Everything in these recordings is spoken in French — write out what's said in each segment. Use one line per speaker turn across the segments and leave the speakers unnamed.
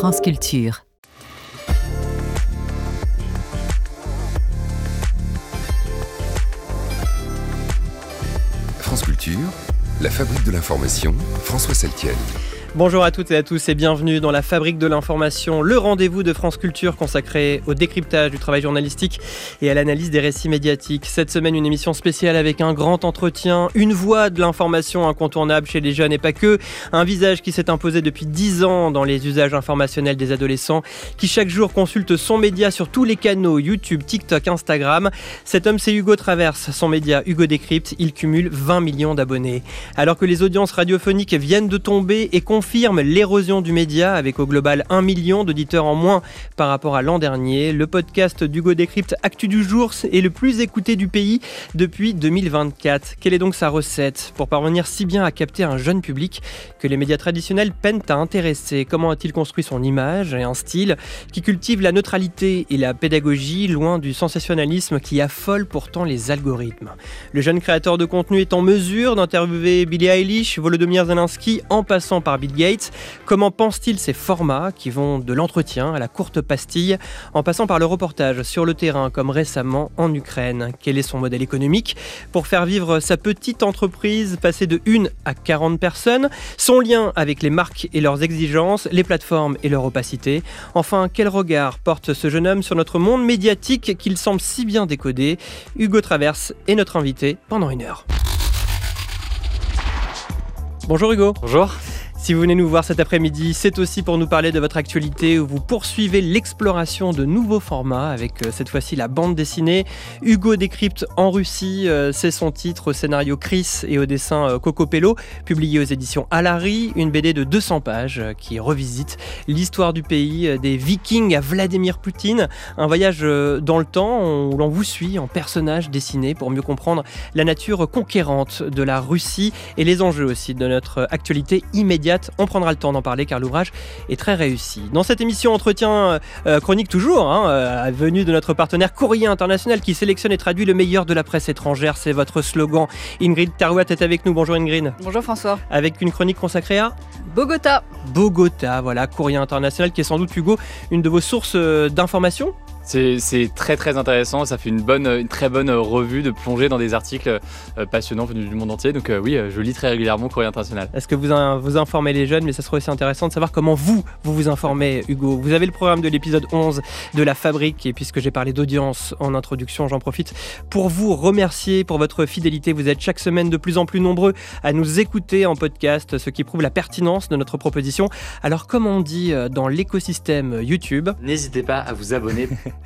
France Culture.
France Culture, la fabrique de l'information, François Saltiel.
Bonjour à toutes et à tous et bienvenue dans la Fabrique de l'information, le rendez-vous de France Culture consacré au décryptage du travail journalistique et à l'analyse des récits médiatiques. Cette semaine, une émission spéciale avec un grand entretien, une voix de l'information incontournable chez les jeunes et pas que, un visage qui s'est imposé depuis 10 ans dans les usages informationnels des adolescents, qui chaque jour consulte son média sur tous les canaux, YouTube, TikTok, Instagram. Cet homme, c'est Hugo Traverse, son média Hugo Décrypte, il cumule 20 millions d'abonnés. Alors que les audiences radiophoniques viennent de tomber et confirme l'érosion du média avec au global 1 million d'auditeurs en moins par rapport à l'an dernier. Le podcast d'Hugo Décrypte Actu du jour est le plus écouté du pays depuis 2024. Quelle est donc sa recette pour parvenir si bien à capter un jeune public que les médias traditionnels peinent à intéresser? Comment a-t-il construit son image et un style qui cultive la neutralité et la pédagogie loin du sensationnalisme qui affole pourtant les algorithmes? Le jeune créateur de contenu est en mesure d'interviewer Billie Eilish, Volodymyr Zelensky en passant par Bill Gates. Comment pense-t-il ces formats qui vont de l'entretien à la courte pastille en passant par le reportage sur le terrain comme récemment en Ukraine? Quel est son modèle économique pour faire vivre sa petite entreprise passer de 1 à 40 personnes? Son lien avec les marques et leurs exigences, les plateformes et leur opacité? Enfin, quel regard porte ce jeune homme sur notre monde médiatique qu'il semble si bien décoder? Hugo Traverse est notre invité pendant 1 heure. Bonjour Hugo.
Bonjour.
Si vous venez nous voir cet après-midi, c'est aussi pour nous parler de votre actualité où vous poursuivez l'exploration de nouveaux formats avec cette fois-ci la bande dessinée. Hugo Décrypte en Russie, c'est son titre, au scénario Chris et au dessin Coco Pello, publié aux éditions Alary, une BD de 200 pages qui revisite l'histoire du pays, des Vikings à Vladimir Poutine, un voyage dans le temps où l'on vous suit en personnage dessiné pour mieux comprendre la nature conquérante de la Russie et les enjeux aussi de notre actualité immédiate. On prendra le temps d'en parler car l'ouvrage est très réussi. Dans cette émission entretien chronique toujours, venue de notre partenaire Courrier International qui sélectionne et traduit le meilleur de la presse étrangère. C'est votre slogan. Ingrid Tarouat est avec nous. Bonjour Ingrid.
Bonjour François.
Avec une chronique consacrée à
Bogota.
Bogota, voilà, Courrier International qui est sans doute, Hugo, une de vos sources d'information.
C'est très très intéressant, ça fait une très bonne revue de plongée dans des articles passionnants venus du monde entier. Donc oui, je lis très régulièrement Courrier International.
Est-ce que vous informez les jeunes, mais ça serait aussi intéressant de savoir comment vous informez, Hugo. Vous avez le programme de l'épisode 11 de La Fabrique, et puisque j'ai parlé d'audience en introduction, j'en profite pour vous remercier pour votre fidélité. Vous êtes chaque semaine de plus en plus nombreux à nous écouter en podcast, ce qui prouve la pertinence de notre proposition. Alors comme on dit dans l'écosystème YouTube,
n'hésitez pas à vous abonner.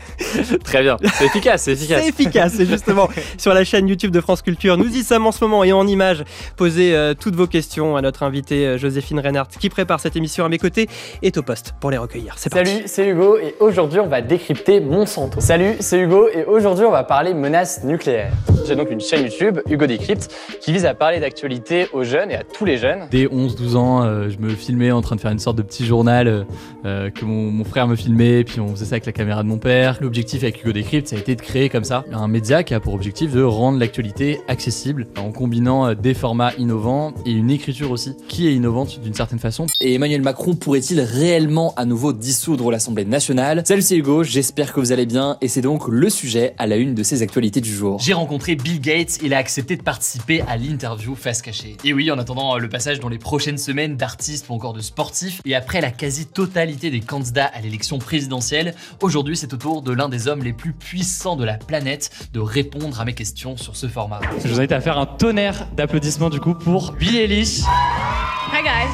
Très bien, c'est efficace.
C'est efficace, et justement sur la chaîne YouTube de France Culture, nous y sommes en ce moment et en images. Posez toutes vos questions à notre invitée Joséphine Reinhardt qui prépare cette émission à mes côtés, est au poste pour les recueillir. C'est parti.
Salut, c'est Hugo et aujourd'hui on va décrypter Monsanto. Salut, c'est Hugo et aujourd'hui on va parler menaces nucléaires. J'ai donc une chaîne YouTube, Hugo Décrypte, qui vise à parler d'actualité aux jeunes et à tous les jeunes.
Dès 11-12 ans, je me filmais en train de faire une sorte de petit journal que mon frère me filmait, puis on faisait ça avec la caméra de mon père. L'objectif avec Hugo Décrypte, ça a été de créer comme ça un média qui a pour objectif de rendre l'actualité accessible en combinant des formats innovants et une écriture aussi qui est innovante d'une certaine façon.
Et Emmanuel Macron pourrait-il réellement à nouveau dissoudre l'Assemblée nationale? Salut, c'est Hugo, j'espère que vous allez bien et c'est donc le sujet à la une de ces actualités du jour.
J'ai rencontré Bill Gates, il a accepté de participer à l'interview Face Cachée. Et oui, en attendant le passage dans les prochaines semaines d'artistes ou encore de sportifs, et après la quasi-totalité des candidats à l'élection présidentielle, aujourd'hui c'est au tour de l'un des hommes les plus puissants de la planète de répondre à mes questions sur ce format.
Je vous invite à faire un tonnerre d'applaudissements du coup pour Billie Eilish.
Hi guys.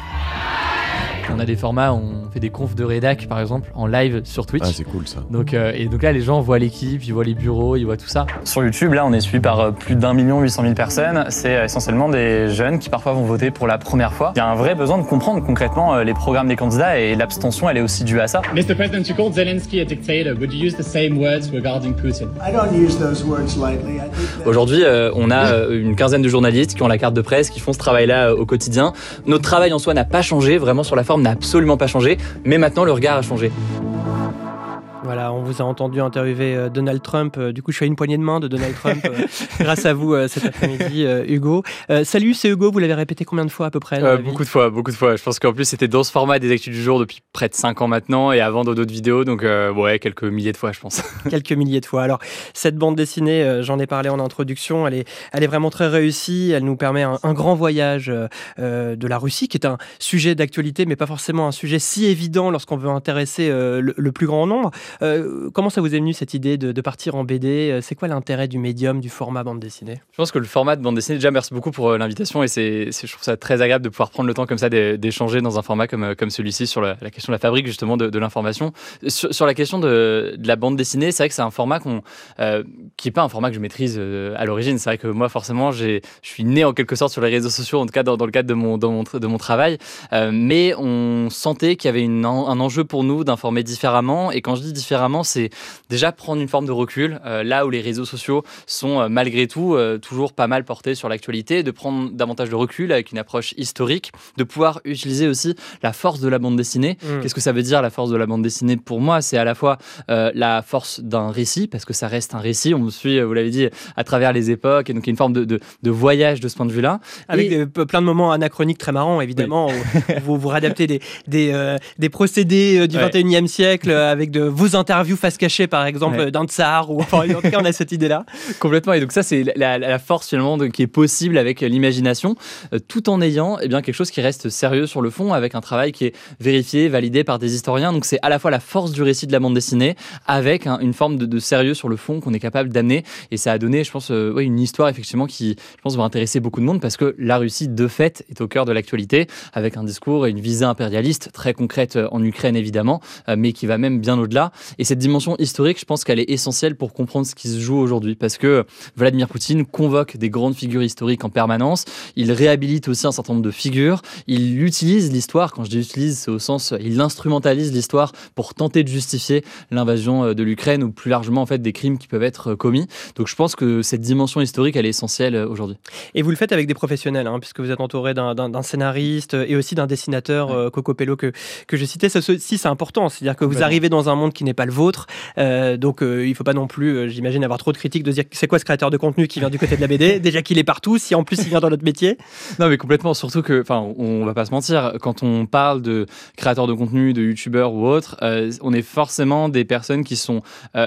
On a des formats, on fait des confs de rédac par exemple en live sur Twitch.
Ah, c'est cool ça.
Donc là les gens voient l'équipe, ils voient les bureaux, ils voient tout ça.
Sur YouTube, là on est suivi par plus d'1 800 000 personnes. C'est essentiellement des jeunes qui parfois vont voter pour la première fois. Il y a un vrai besoin de comprendre concrètement les programmes des candidats et l'abstention elle est aussi due à ça.
Mr. President, you called Zelensky a dictator. Would you use the same words regarding Putin?
I don't use those words lightly.
Aujourd'hui, on a une quinzaine de journalistes qui ont la carte de presse, qui font ce travail-là au quotidien. Notre travail en soi n'a pas changé, vraiment sur la forme n'a absolument pas changé, mais maintenant le regard a changé.
Voilà, on vous a entendu interviewer Donald Trump. Du coup, je suis à une poignée de main de Donald Trump grâce à vous cet après-midi, Hugo. Salut, c'est Hugo. Vous l'avez répété combien de fois à peu près
Beaucoup de fois. Je pense qu'en plus, c'était dans ce format des actus du jour depuis près de 5 ans maintenant et avant dans d'autres vidéos. Donc, quelques milliers de fois, je pense.
Quelques milliers de fois. Alors, cette bande dessinée, j'en ai parlé en introduction, elle est vraiment très réussie. Elle nous permet un grand voyage de la Russie, qui est un sujet d'actualité, mais pas forcément un sujet si évident lorsqu'on veut intéresser le plus grand nombre. Comment ça vous est venu cette idée de partir en BD ? C'est quoi l'intérêt du médium, du format bande dessinée ?
Je pense que le format de bande dessinée, déjà merci beaucoup pour l'invitation et je trouve ça très agréable de pouvoir prendre le temps comme ça d'échanger dans un format comme celui-ci sur la question de la fabrique justement de l'information. Sur la question de la bande dessinée, c'est vrai que c'est un format qui n'est pas un format que je maîtrise à l'origine. C'est vrai que moi forcément je suis né en quelque sorte sur les réseaux sociaux, en tout cas dans le cadre de mon travail, mais on sentait qu'il y avait un enjeu pour nous d'informer différemment, et quand je dis différemment, c'est déjà prendre une forme de recul, là où les réseaux sociaux sont malgré tout toujours pas mal portés sur l'actualité, de prendre davantage de recul avec une approche historique, de pouvoir utiliser aussi la force de la bande dessinée. Qu'est-ce que ça veut dire la force de la bande dessinée pour moi ? C'est à la fois la force d'un récit, parce que ça reste un récit, on me suit, vous l'avez dit, à travers les époques, et donc il y a une forme de voyage de ce point de vue-là.
Avec plein de moments anachroniques très marrants, évidemment, où vous réadaptez des procédés du 21e siècle avec de vos interviews face cachée, par exemple, d'un tsar, ou enfin, en tout cas, on a cette idée-là.
Complètement, et donc ça, c'est la force finalement qui est possible avec l'imagination, tout en ayant quelque chose qui reste sérieux sur le fond, avec un travail qui est vérifié, validé par des historiens. Donc c'est à la fois la force du récit de la bande dessinée, avec une forme de sérieux sur le fond qu'on est capable d'amener, et ça a donné, je pense, une histoire effectivement qui, je pense, va intéresser beaucoup de monde, parce que la Russie, de fait, est au cœur de l'actualité, avec un discours et une visée impérialiste très concrète en Ukraine, évidemment, mais qui va même bien au-delà. Et cette dimension historique, je pense qu'elle est essentielle pour comprendre ce qui se joue aujourd'hui, parce que Vladimir Poutine convoque des grandes figures historiques en permanence, il réhabilite aussi un certain nombre de figures, il utilise l'histoire, quand je dis utilise, c'est au sens, il instrumentalise l'histoire pour tenter de justifier l'invasion de l'Ukraine, ou plus largement en fait des crimes qui peuvent être commis. Donc je pense que cette dimension historique, elle est essentielle aujourd'hui.
Et vous le faites avec des professionnels, puisque vous êtes entouré d'un scénariste et aussi d'un dessinateur, Coco Pello, que je citais. Ça aussi, c'est important, c'est-à-dire que vous arrivez dans un monde qui n'est pas le vôtre, donc il ne faut pas non plus, j'imagine, avoir trop de critiques de dire c'est quoi ce créateur de contenu qui vient du côté de la BD, déjà qu'il est partout, si en plus il vient dans notre métier.
Non mais complètement, surtout que, on va pas se mentir, quand on parle de créateurs de contenu, de youtubeurs ou autres, on est forcément des personnes qui sont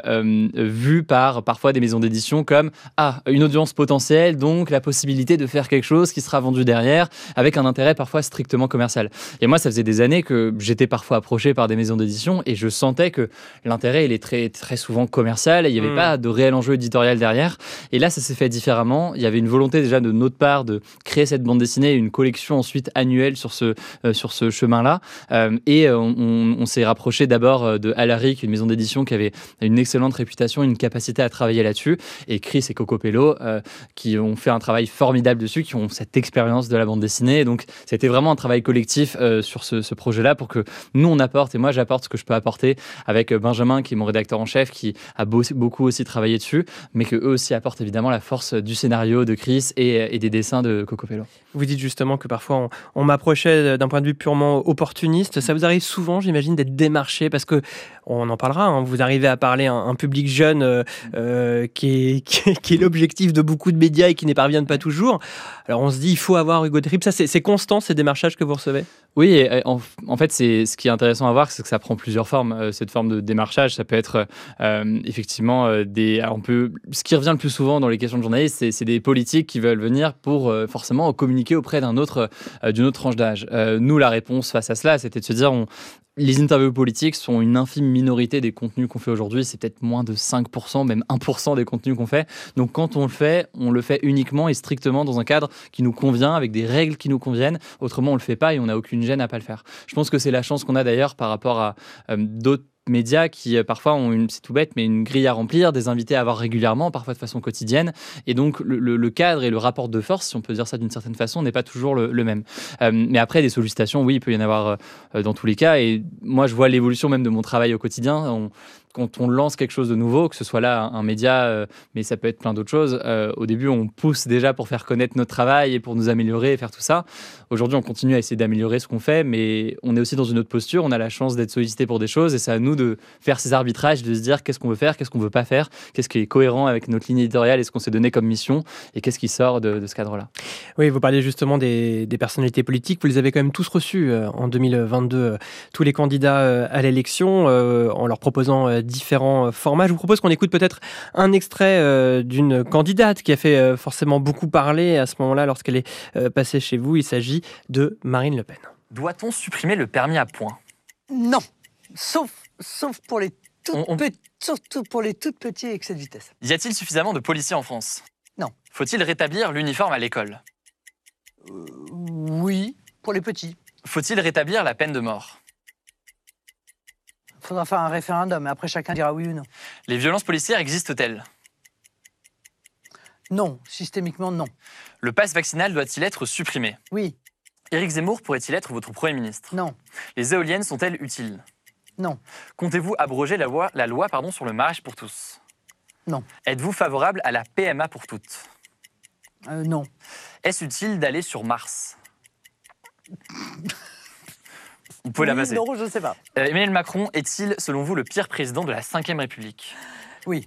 vues par parfois des maisons d'édition comme une audience potentielle, donc la possibilité de faire quelque chose qui sera vendu derrière, avec un intérêt parfois strictement commercial. Et moi, ça faisait des années que j'étais parfois approché par des maisons d'édition, et je sentais que l'intérêt, il est très, très souvent commercial, et il n'y avait pas de réel enjeu éditorial derrière. Et là, ça s'est fait différemment. Il y avait une volonté déjà de notre part de créer cette bande dessinée, et une collection ensuite annuelle sur ce chemin-là. Et on s'est rapproché d'abord de Alaric, une maison d'édition qui avait une excellente réputation, une capacité à travailler là-dessus, et Chris et Coco Pello qui ont fait un travail formidable dessus, qui ont cette expérience de la bande dessinée. Et donc, c'était vraiment un travail collectif sur ce projet-là, pour que nous, on apporte, et moi, j'apporte ce que je peux apporter, avec Benjamin, qui est mon rédacteur en chef, qui a beaucoup aussi travaillé dessus, mais que eux aussi apportent évidemment la force du scénario de Chris et des dessins de Coco Pello.
Vous dites justement que parfois on m'approchait d'un point de vue purement opportuniste. Ça vous arrive souvent, j'imagine, d'être démarché, parce que on en parlera, vous arrivez à parler à un public jeune qui est l'objectif de beaucoup de médias et qui n'y parviennent pas toujours. Alors on se dit, il faut avoir Hugo Décrypte. Ça, c'est constant, ces démarchages que vous recevez ?
Oui, et en fait, ce qui est intéressant à voir, c'est que ça prend plusieurs formes. Cette forme de démarchage, ça peut être effectivement ce qui revient le plus souvent dans les questions de journalistes, c'est des politiques qui veulent venir pour forcément communiquer auprès d'une autre tranche d'âge. Nous, la réponse face à cela, c'était de se dire, les interviews politiques sont une infime minorité des contenus qu'on fait aujourd'hui. C'est peut-être moins de 5%, même 1% des contenus qu'on fait. Donc quand on le fait uniquement et strictement dans un cadre qui nous convient, avec des règles qui nous conviennent. Autrement, on le fait pas, et on n'a aucune gêne à pas le faire. Je pense que c'est la chance qu'on a d'ailleurs par rapport à d'autres médias qui parfois ont c'est tout bête, mais une grille à remplir, des invités à avoir régulièrement, parfois de façon quotidienne, et donc le cadre et le rapport de force, si on peut dire ça d'une certaine façon, n'est pas toujours le même. Mais après, des sollicitations, oui, il peut y en avoir dans tous les cas, et moi je vois l'évolution même de mon travail au quotidien. quand on lance quelque chose de nouveau, que ce soit là un média, mais ça peut être plein d'autres choses, au début, on pousse déjà pour faire connaître notre travail et pour nous améliorer et faire tout ça. Aujourd'hui, on continue à essayer d'améliorer ce qu'on fait, mais on est aussi dans une autre posture. On a la chance d'être sollicité pour des choses et c'est à nous de faire ces arbitrages, de se dire qu'est-ce qu'on veut faire, qu'est-ce qu'on veut pas faire, qu'est-ce qui est cohérent avec notre ligne éditoriale et ce qu'on s'est donné comme mission et qu'est-ce qui sort de ce cadre-là.
Oui, vous parliez justement des personnalités politiques. Vous les avez quand même tous reçus en 2022, tous les candidats à l'élection, en leur proposant différents formats. Je vous propose qu'on écoute peut-être un extrait d'une candidate qui a fait forcément beaucoup parler à ce moment-là lorsqu'elle est passée chez vous. Il s'agit de Marine Le Pen.
Doit-on supprimer le permis à points ?
Non, sauf pour les surtout pour les toutes petits excès de vitesse.
Y a-t-il suffisamment de policiers en France ?
Non.
Faut-il rétablir l'uniforme à l'école ?
Oui, pour les petits.
Faut-il rétablir la peine de mort ?
Il faudra faire un référendum et après chacun dira oui ou non.
Les violences policières existent-elles ?
Non, systémiquement non.
Le pass vaccinal doit-il être supprimé ?
Oui.
Éric Zemmour pourrait-il être votre Premier ministre ?
Non.
Les éoliennes sont-elles utiles ?
Non.
Comptez-vous abroger la loi sur le mariage pour tous ?
Non.
Êtes-vous favorable à la PMA pour toutes ?
Non.
Est-ce utile d'aller sur Mars ? Vous pouvez la passer.
Non, je ne sais pas.
Emmanuel Macron est-il, selon vous, le pire président de la Ve République ?
Oui.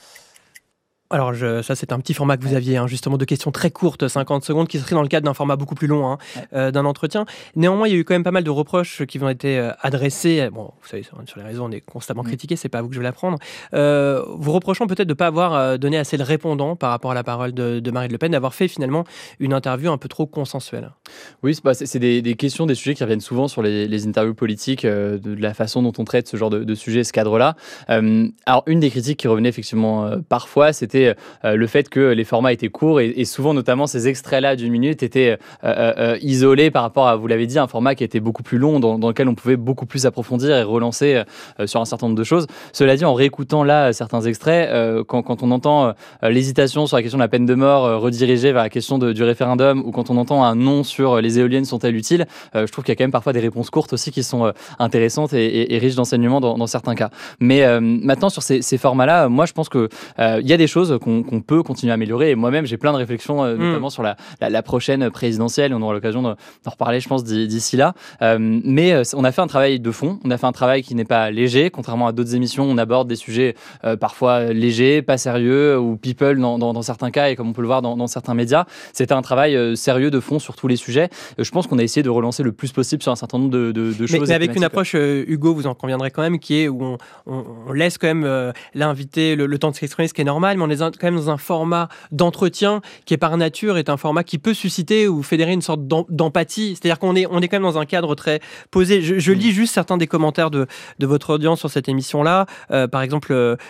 Alors ça c'est un petit format que vous aviez, justement de questions très courtes, 50 secondes, qui serait dans le cadre d'un format beaucoup plus long, d'un entretien. Néanmoins, il y a eu quand même pas mal de reproches qui ont été adressés. Bon, vous savez, sur les réseaux, on est constamment critiqué, c'est pas à vous que je vais l'apprendre. Vous reprochant peut-être de ne pas avoir donné assez de répondants par rapport à la parole de Marine Le Pen, d'avoir fait finalement une interview un peu trop consensuelle.
Oui, c'est des questions, des sujets qui reviennent souvent sur les interviews politiques, de la façon dont on traite ce genre de sujet, ce cadre-là. Alors, une des critiques qui revenait effectivement parfois, c'était le fait que les formats étaient courts et souvent, notamment, ces extraits-là d'une minute étaient isolés par rapport à, vous l'avez dit, un format qui était beaucoup plus long, dans lequel on pouvait beaucoup plus approfondir et relancer sur un certain nombre de choses. Cela dit, en réécoutant là certains extraits, quand on entend l'hésitation sur la question de la peine de mort redirigée vers la question du référendum, ou quand on entend un non sur les éoliennes sont-elles utiles, je trouve qu'il y a quand même parfois des réponses courtes aussi qui sont intéressantes et riches d'enseignements dans certains cas. Mais maintenant, sur ces formats-là, moi, je pense qu'il y a des choses qu'on peut continuer à améliorer. Et moi-même, j'ai plein de réflexions, notamment sur la prochaine présidentielle. On aura l'occasion d'en reparler, je pense, d'ici là. Mais on a fait un travail de fond. On a fait un travail qui n'est pas léger. Contrairement à d'autres émissions, on aborde des sujets parfois légers, pas sérieux, ou people dans certains cas, et comme on peut le voir dans certains médias. C'était un travail sérieux de fond sur tous les sujets. Je pense qu'on a essayé de relancer le plus possible sur un certain nombre de choses.
Mais avec une approche, Hugo, vous en conviendrez quand même, qui est où on laisse quand même l'invité le temps de s'exprimer, ce qui est normal, mais on est quand même dans un format d'entretien qui est par nature est un format qui peut susciter ou fédérer une sorte d'empathie. C'est-à-dire qu'on est quand même dans un cadre très posé. Je lis juste certains des commentaires de votre audience sur cette émission-là. Par exemple,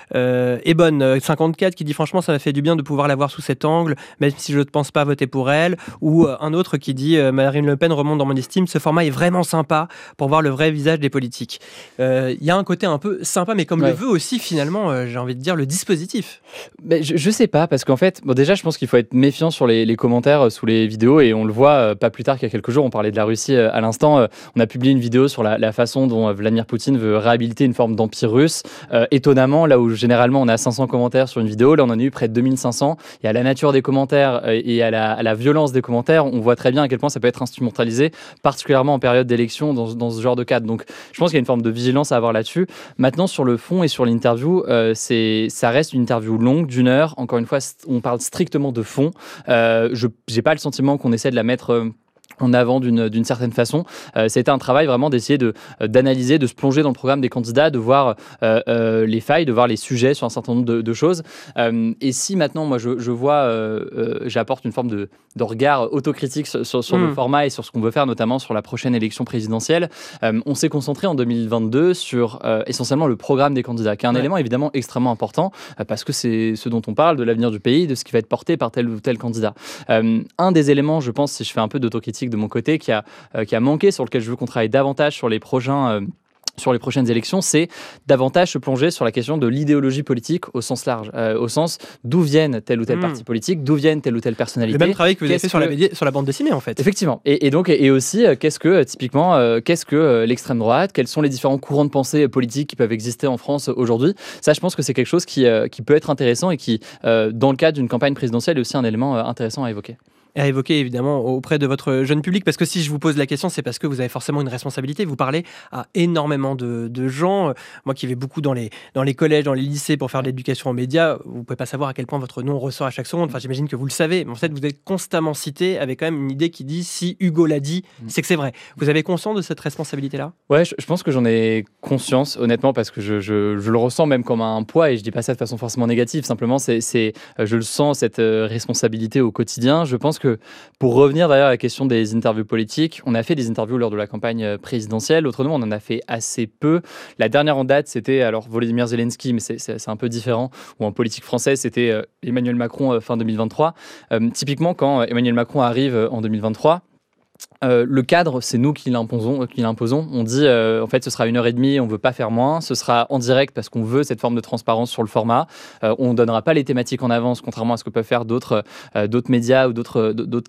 Ebon54 qui dit franchement ça m'a fait du bien de pouvoir la voir sous cet angle, même si je ne pense pas voter pour elle. Ou un autre qui dit Marine Le Pen remonte dans mon estime. Ce format est vraiment sympa pour voir le vrai visage des politiques. Il y a un côté un peu sympa, mais comme le veut aussi finalement, j'ai envie de dire, le dispositif.
Mais je sais pas, parce qu'en fait, déjà, je pense qu'il faut être méfiant sur les commentaires sous les vidéos, et on le voit pas plus tard qu'il y a quelques jours, on parlait de la Russie à l'instant, on a publié une vidéo sur la façon dont Vladimir Poutine veut réhabiliter une forme d'empire russe. Étonnamment, là où généralement on a 500 commentaires sur une vidéo, là on en a eu près de 2500, et à la nature des commentaires et à la violence des commentaires, on voit très bien à quel point ça peut être instrumentalisé, particulièrement en période d'élection dans ce genre de cadre. Donc je pense qu'il y a une forme de vigilance à avoir là-dessus. Maintenant, sur le fond et sur l'interview, ça reste une interview longue d'1 heure. Encore une fois, on parle strictement de fond. Je n'ai pas le sentiment qu'on essaie de la mettre en avant d'une certaine façon. C'était un travail vraiment d'essayer d'analyser, de se plonger dans le programme des candidats, de voir les failles, de voir les sujets sur un certain nombre de choses. Et si maintenant, moi, je vois, j'apporte une forme de regard autocritique sur le format et sur ce qu'on veut faire, notamment sur la prochaine élection présidentielle, on s'est concentré en 2022 sur essentiellement le programme des candidats, qui est un élément évidemment extrêmement important, parce que c'est ce dont on parle, de l'avenir du pays, de ce qui va être porté par tel ou tel candidat. Un des éléments, je pense, si je fais un peu d'autocritique de mon côté, qui a manqué, sur lequel je veux qu'on travaille davantage sur les prochains sur les prochaines élections, c'est davantage se plonger sur la question de l'idéologie politique au sens large, au sens d'où viennent tel ou tel parti politique, d'où viennent telle ou telle personnalité.
Le même travail que vous avez fait sur la bande dessinée, en fait.
Effectivement. Et aussi, qu'est-ce que l'extrême droite, quels sont les différents courants de pensée politiques qui peuvent exister en France aujourd'hui. Ça, je pense que c'est quelque chose qui peut être intéressant et qui, dans le cadre d'une campagne présidentielle, est aussi un élément intéressant à évoquer.
À évoquer évidemment auprès de votre jeune public, parce que si je vous pose la question, c'est parce que vous avez forcément une responsabilité. Vous parlez à énormément de gens. Moi qui vais beaucoup dans les collèges, dans les lycées pour faire de l'éducation aux médias, vous ne pouvez pas savoir à quel point votre nom ressort à chaque seconde. Enfin, j'imagine que vous le savez, mais en fait, vous êtes constamment cité avec quand même une idée qui dit si Hugo l'a dit, c'est que c'est vrai. Vous avez conscience de cette responsabilité-là ?
Ouais, je pense que j'en ai conscience, honnêtement, parce que je le ressens même comme un poids, et je dis pas ça de façon forcément négative. Simplement, je le sens, cette responsabilité au quotidien. Je pense que pour revenir d'ailleurs à la question des interviews politiques, on a fait des interviews lors de la campagne présidentielle. Autrement, on en a fait assez peu. La dernière en date, c'était alors Volodymyr Zelensky, mais c'est un peu différent. Ou en politique française, c'était Emmanuel Macron fin 2023. Typiquement, quand Emmanuel Macron arrive en 2023, le cadre, c'est nous qui l'imposons. On dit, en fait, ce sera 1h30, on ne veut pas faire moins. Ce sera en direct parce qu'on veut cette forme de transparence sur le format. On ne donnera pas les thématiques en avance, contrairement à ce que peuvent faire d'autres médias ou d'autres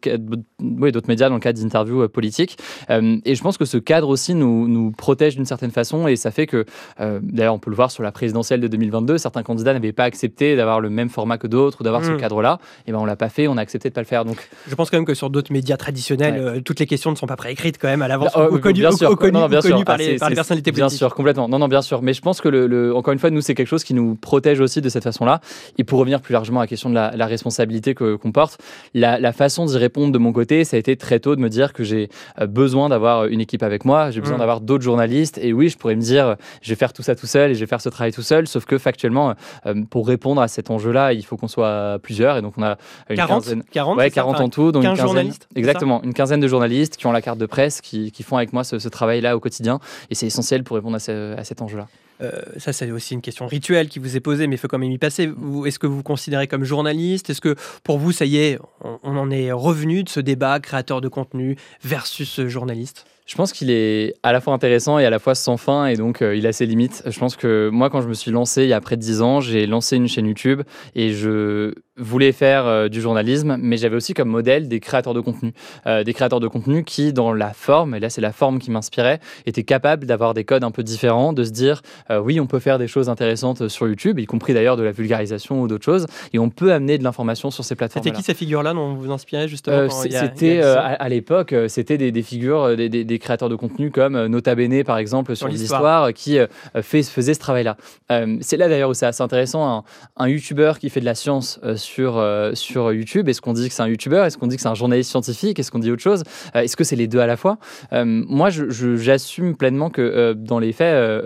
médias dans le cadre d'interviews politiques. Et je pense que ce cadre aussi nous protège d'une certaine façon. Et ça fait que, d'ailleurs, on peut le voir sur la présidentielle de 2022, certains candidats n'avaient pas accepté d'avoir le même format que d'autres ou d'avoir ce cadre-là. Et ben, on ne l'a pas fait, on a accepté de ne pas le faire. Donc,
je pense quand même que sur d'autres médias traditionnels, toutes les questions ne sont pas préécrites quand même à l'avance, connues par les personnalités politiques.
Bien sûr, complètement. Non, bien sûr. Mais je pense que, encore une fois, nous, c'est quelque chose qui nous protège aussi de cette façon-là. Et pour revenir plus largement à la question de la responsabilité qu'on porte, la façon d'y répondre de mon côté, ça a été très tôt de me dire que j'ai besoin d'avoir une équipe avec moi, j'ai besoin d'avoir d'autres journalistes. Et oui, je pourrais me dire, je vais faire tout ça tout seul et je vais faire ce travail tout seul. Sauf que factuellement, pour répondre à cet enjeu-là, il faut qu'on soit plusieurs. Et donc, on a une
40
en tout. Donc
15 journalistes.
Exactement, une quinzaine de journalistes qui ont la carte de presse, qui font avec moi ce travail-là au quotidien. Et c'est essentiel pour répondre à cet enjeu-là.
Ça, c'est aussi une question rituelle qui vous est posée, mais il faut quand même y passer. Est-ce que vous vous considérez comme journaliste ? Est-ce que pour vous, ça y est, on en est revenu de ce débat créateur de contenu versus journaliste ?
Je pense qu'il est à la fois intéressant et à la fois sans fin, et donc il a ses limites. Je pense que moi, quand je me suis lancé il y a près de 10 ans, j'ai lancé une chaîne YouTube et je voulais faire du journalisme, mais j'avais aussi comme modèle des créateurs de contenu. Des créateurs de contenu qui, dans la forme, et là c'est la forme qui m'inspirait, étaient capables d'avoir des codes un peu différents, de se dire oui, on peut faire des choses intéressantes sur YouTube, y compris d'ailleurs de la vulgarisation ou d'autres choses, et on peut amener de l'information sur ces plateformes.
C'était qui ces figures-là dont vous vous inspirez justement
C'était à l'époque, c'était des figures, des créateurs de contenu comme Nota Bene par exemple sur l'histoire qui faisait ce travail-là. C'est là d'ailleurs où c'est assez intéressant, un youtubeur qui fait de la science sur YouTube, est-ce qu'on dit que c'est un youtubeur, est-ce qu'on dit que c'est un journaliste scientifique, est-ce qu'on dit autre chose, est-ce que c'est les deux à la fois? Moi j'assume pleinement que dans les faits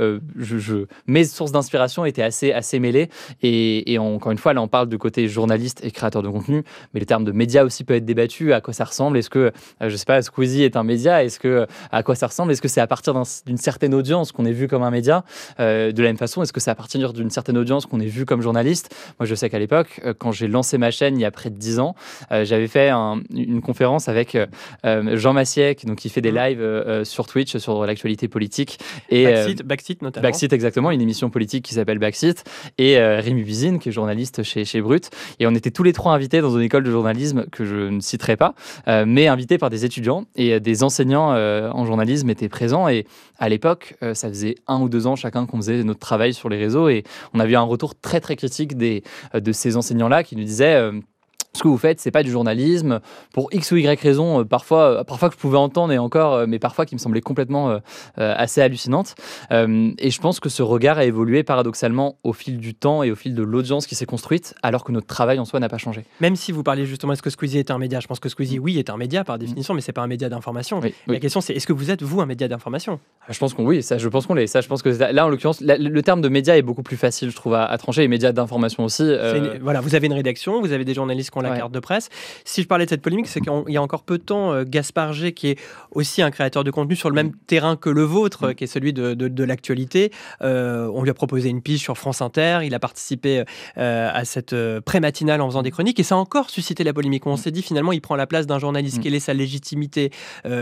mes sources d'inspiration étaient assez mêlées et encore une fois là on parle de côté journaliste et créateur de contenu, mais le terme de média aussi peut être débattu. À quoi ça ressemble? Est-ce que je sais pas, Squeezie est un média? À quoi ça ressemble? Est-ce que c'est à partir d'une certaine audience qu'on est vu comme un média? De la même façon, est-ce que c'est à partir d'une certaine audience qu'on est vu comme journaliste? Moi, je sais qu'à l'époque, quand j'ai lancé ma chaîne il y a près de 10 ans, j'avais fait une conférence avec Jean Massier, qui fait des lives sur Twitch sur l'actualité politique. Et
Backseat notamment.
Backseat, exactement, une émission politique qui s'appelle Backseat. Et Rémi Buzine, qui est journaliste chez Brut. Et on était tous les trois invités dans une école de journalisme que je ne citerai pas, mais invités par des étudiants et des enseignants en journalisme étaient présents. Et à l'époque, ça faisait 1 ou 2 ans chacun qu'on faisait notre travail sur les réseaux et on avait eu un retour très très critique de ces enseignants-là qui nous disaient ce que vous faites, c'est pas du journalisme, pour X ou Y raison, parfois que je pouvais entendre et encore, mais parfois qui me semblait complètement assez hallucinante. Et je pense que ce regard a évolué paradoxalement au fil du temps et au fil de l'audience qui s'est construite, alors que notre travail en soi n'a pas changé.
Même si vous parliez justement, est-ce que Squeezie est un média? Je pense que Squeezie, oui, est un média par définition, mais c'est pas un média d'information.
Oui.
La question, c'est est-ce que vous êtes, vous, un média d'information?
Je pense qu'on l'est. Je pense que là, en l'occurrence, le terme de média est beaucoup plus facile, je trouve, à trancher, et média d'information aussi.
Voilà, vous avez une rédaction, vous avez des journalistes qui ont font la carte de presse. Si je parlais de cette polémique, c'est qu'il y a encore peu de temps, Gaspard G, qui est aussi un créateur de contenu sur le même terrain que le vôtre, qui est celui de l'actualité, on lui a proposé une pige sur France Inter, il a participé à cette pré-matinale en faisant des chroniques, et ça a encore suscité la polémique. On s'est dit, finalement, il prend la place d'un journaliste, quelle est sa légitimité,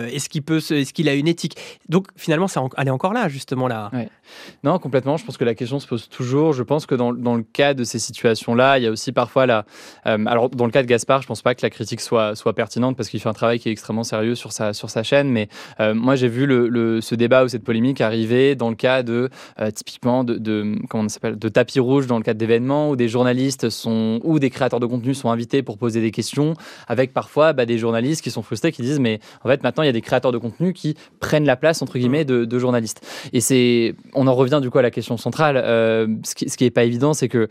est-ce qu'il a une éthique? Donc finalement, elle est encore là, justement. Là.
Ouais. Non, complètement. Je pense que la question se pose toujours. Je pense que dans le cas de ces situations-là, il y a aussi parfois alors, dans le cas de Gaspard, je ne pense pas que la critique soit pertinente parce qu'il fait un travail qui est extrêmement sérieux sur sa chaîne. Mais moi, j'ai vu ce débat ou cette polémique arriver dans le cas typiquement comment on s'appelle, de tapis rouge, dans le cadre d'événements où des journalistes ou des créateurs de contenu sont invités pour poser des questions, avec parfois des journalistes qui sont frustrés, qui disent mais en fait maintenant il y a des créateurs de contenu qui prennent la place entre guillemets de journalistes. Et on en revient du coup à la question centrale. Ce qui est pas évident, c'est que